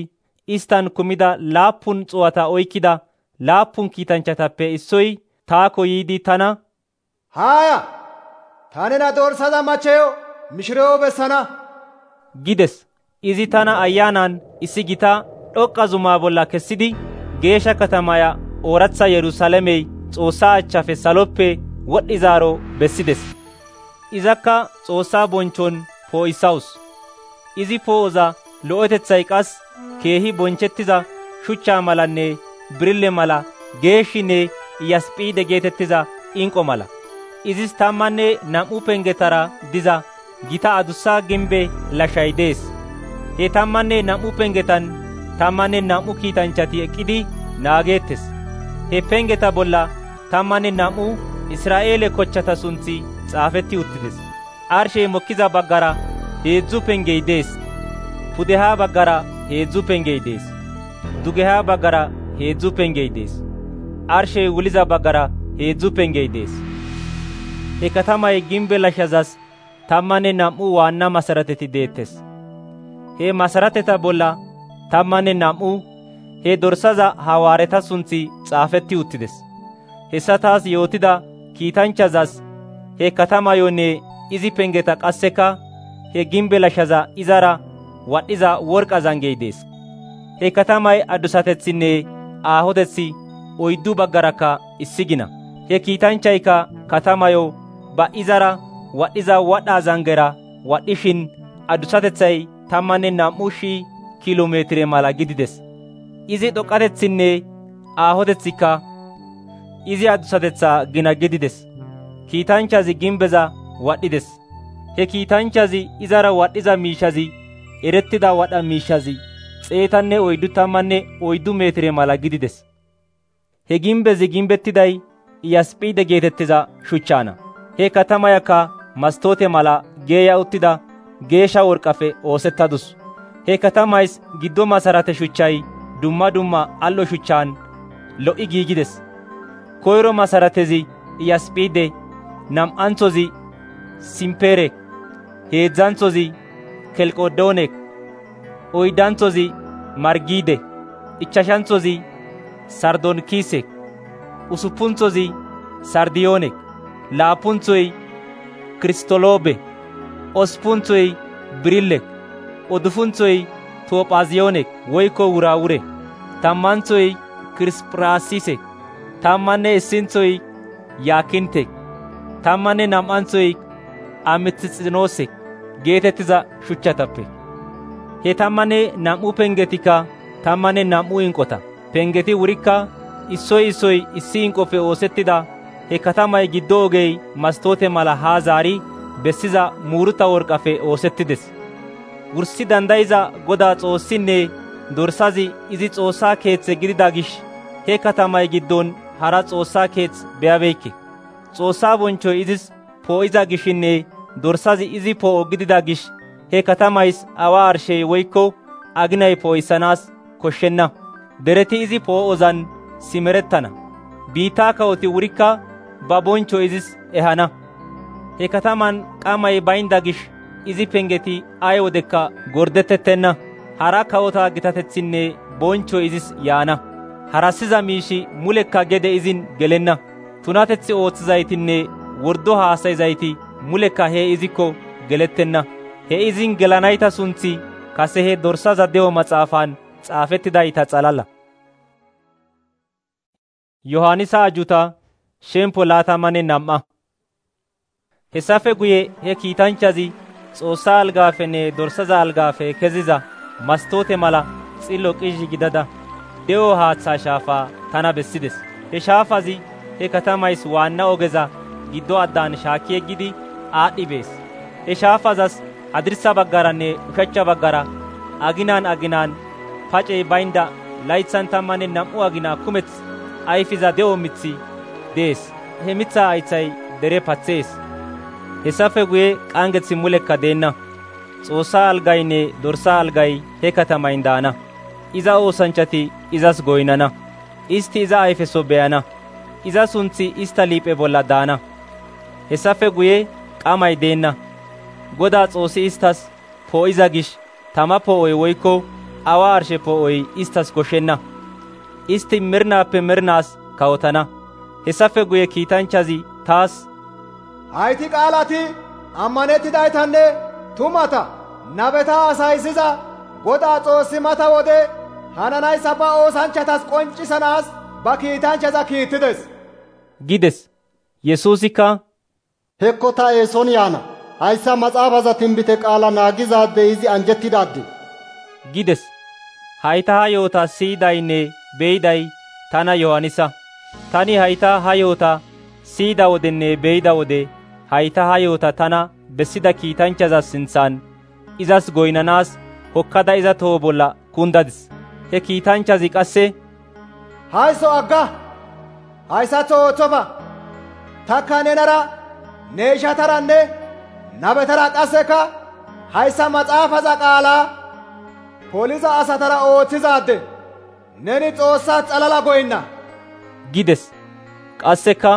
istan kumida 7 xuwata oykkida 7 kiitanchchatappe issoy taako yiidi tana, haaya, ta nena dorsaza machcheyo mishireyo bessana gides. Izi tana ayyaanan issi gita dhoqqa zumaa bolla kessidi geeshsha katamaya ooratha Yerusaalemey Xoossaa achchafe saloppe wodhizaaro bessides. Izakka Xoossaa bonchchon poo'issawus. Izi poo'oza lo'otethay qas keehi bonchchettiza shuchchaa malanne birille mala geeshshinne iyyasp'iide geetettiza inqo mala. Izis 12 pengetara diza gita adussa gimbe lashay dees. He 12 pengetan 12 kiitanchchati eqqidi naageettes. He pengeta bolla 12 Israa'eele kochchata sunthi xaafetti uttides. Arshey mokkiza baggara 3 pengey dees. Pudehaa baggara 3 pengey dees. Dugehaa baggara 3 pengey dees. Arshey wuliza baggara 3 pengey dees. He katamay gimbe lashazas 12 waanna masarateti deettes. He masarateta bolla 12 he dorsaza hawaareta sunthi xaafetti uttides. Hessa taas yootida kiitanchchazas he katamayonne izi pengeta qasseka he gimbe lashaza izara wadhiza worqa zangey dees. He katamay addusatethinne aahotetsi 4 baggarakka issi gina. He kiitanchchayka katamayo ba izara wadhiza wadhaa zangera wadhishin addusatethay 12,000 kilomeetire mala gidides. Izi dhoqqatethinne aahotethika izi addusatetha gina gidides. Kiitanchchazi gimbeza wadhides. He kiitanchchazi izara wadhiza miishazi erettida wadha miishazi 144 meetire mala gidides. He gimbezi gimbettiday iyyasp'iide geetettiza shuchchaana. He katamayakka mastoote mala geeya uttida geeshsha worqqafe oosettadus. He katamays giddo masarate shuchchay dumma dumma al''o shuchchaan lo'i giigides. Koyro masaratezi iyyasp'iide, nam''anthozi simppeere, heedzdzanthozi kelqodoone, oydanthozi margiide, ichchashanthozi sardonikiise, usuppunthozi sardiyoone, laappunthoy kristoloobe, osppunthoy birille, uddufunthoy toophaaziyoone woykko wuraawure, tammanthoy kirispiraasise, 11nthoy yaakinte, 12nthoy ametixinoose geetettiza shuchchatappe. He 12 pengetikka 12 inqota. Pengeti wurikka issoy issoy issi inqofe oosettida he katamay giddo ogey mastoote mala haa zaari bessiza muuruta worqqafe oosettides. Wurssi dandayiza Godaa Xoossinne dorsazi izi Xoossaa keeththe gidida gish he katamay giddon hara Xoossaa keeth be'abeykke. Xoossaa bonchchoy izis poo'iza gishinne dorsazi izi poo'o gidida gish he katamays awa arshey woykko aginay poo'issanaas koshshenna. Dereti izi poo'ozan simerettana. Biittaa kawoti wurikka ba bonchcho izis ehana. He kataman qamay baynda gish izi pengeti ay wodekka gordettettenna. Hara kawota gitatetsinne bonchcho izis yaana. Harassiza miishi mulekka gede izin gelenna. Tunateththi ooththizaytinne wordo haasayizayti mulekka he izikko gelettenna. He izin gelanayta sunthi kase he dorsaza de'o maxaafan xaafettidayta xalala. Yohaanisa ajuta shemppo 22. Hessafe guye he kiitanchchazi Xoossaa algaafenne dorsaza algaafe keziza mastoote mala xillo qizhi gidada de'o haaththaa shaafaa tana bessides. He shaafazi he katamays waanna ogeza giddo addaan shaakki yeggidi aadhdhi bees. He shaafazas hadirssa baggaranne ushachcha baggara aginaan aginaan pacey baynda laytsan 12 agina kumeth ayfiza de'o mithi dees. He mithaa haythay dere pathees. Hessafe guye qanggethi mulekka deenna. Xoossaa algaynne dorsaa algay he katamayn daana. Iza oosanchchati izas goynana. Isti iza ayfeso be'ana. Iza sunthi ista liiphe bolla daana. Hessafe guye qamay deenna. Godaa Xoossi istas poo'iza gish tama poo'oy woykko awa arshe poo'oy istas koshshenna. Isti mirnaappe mirnaas kawotana. Hessafe guye kiitanchazi taas, hayti qaalati ammanettidaytanne tumata nabeta hasayisiza Godaa Xoossi mata wode hananayssa ba oosanchatas qonccisanaas ba kiitanchaza kiittides gides. Yesuusikka, hekko ta eeson yaana. Hayssa maxaafaza tinbite qaala naagizaade izi anjettidaade gides. Hayta ha yoota siyidaynne beyiday tana Yohaanisa. Tani hayta ha yoota siyida wodenne beyida wode hayta ha yoota tana bessida kiitanchaza sinthan izas goynanaas hokkada iza toho bolla kundadis. He kiitanchazi qasse, hayso agga, hayssatho ooththofa. Takka nenara ne ishataranne nabetara qasseka hayssa maxaafaza qaalaa poliza asatara ooththizaade neni Xoossaas xalala goynna gides. Qasseka,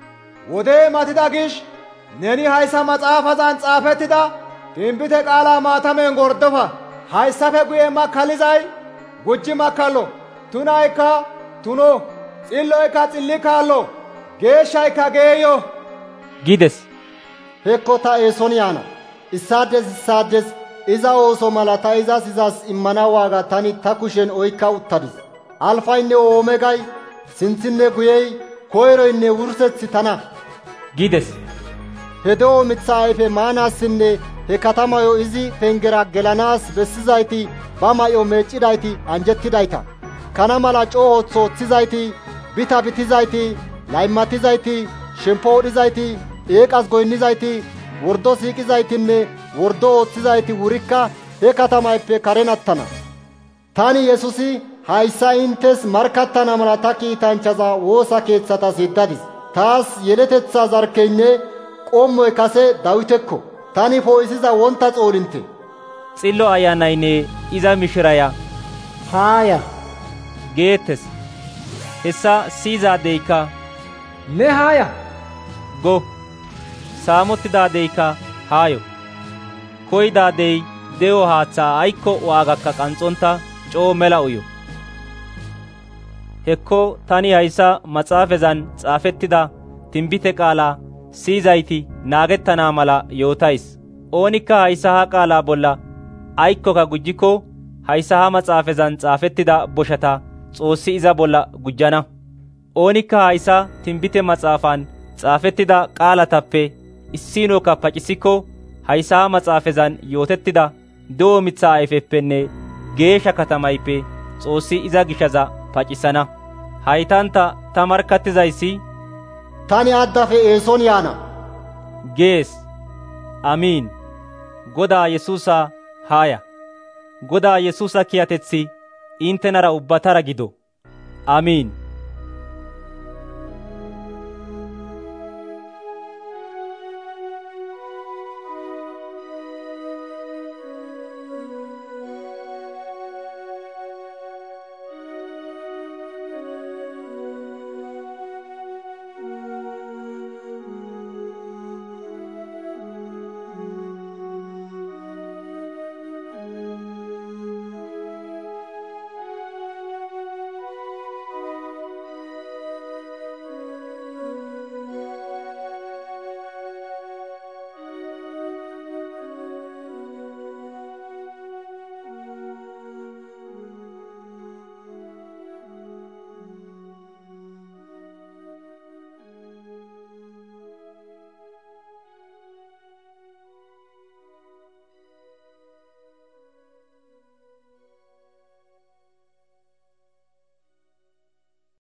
wodey matida gish neni hayssa maxaafazan xaafettida tinbite qaalaa maatamen gordofa. Hayssafe guye makkalizay gujji makkallo, tunaykka tuno, xilloykka xilli kaallo, geeshshaykka geeyo gides. hekko ta eeson yaana. Issaades iza ooso mala ta izas immana waaga tani ta kushen oykka uttadis. Alfaynne Oomegay, sinthinne guyey, koyroynne wurseththi tana gides. He de'o miththa ayfe maanaassinne he katamayo izi pengera gelanaas bessizayti ba may'o meeccidayti anjettidayta. Kana mala coo ooththizayti, bita bitizayti, laymatizayti, shemppo wodhizayti, eeqas goynnizayti, wordo siiqizaytinne wordo ooththizayti wurikka he katamayppe karen attana. Tani Yesuusi hayssa inttes markkattana mala ta kiitanchaza woosa keeththatas yeddadis. Taas yeletetha zarkkeynne qommoy kase Dawitekko. Tani poo'isiza wonta xoolintte. Xillo Ayyaanaynne iza mishiraya, haaya geettes. Hessa siyizaadeykka, ne haaya go. Saamottidaadeyka haayo. Koyidaadey de'o haaththaa aykko waagakka qanxxonta coo mela uyo. Hekko tani hayssa maxaafezan xaafettida tinbite qaalaa siyizayti naagettana mala yootays. Oonikka hayssa ha qaalaa bolla aykkoka gujjikko hayssa ha maxaafezan xaafettida boshata Xoossi iza bolla gujjana. Oonikka hayssa tinbite maxaafan xaafettida qaalatappe issiinokka pacisikko hayssa ha maxaafezan yootettida de'o miththa ayfeppenne geeshsha katamayppe Xoossi iza gishaza pacisana. Haytanta ta markkattizayssi, tani addafe eeson yaana gees. Amiin. Godaa Yesuusa haaya. Godaa Yesuusa kiyateththi inttenara ubbatara gido. Amiin.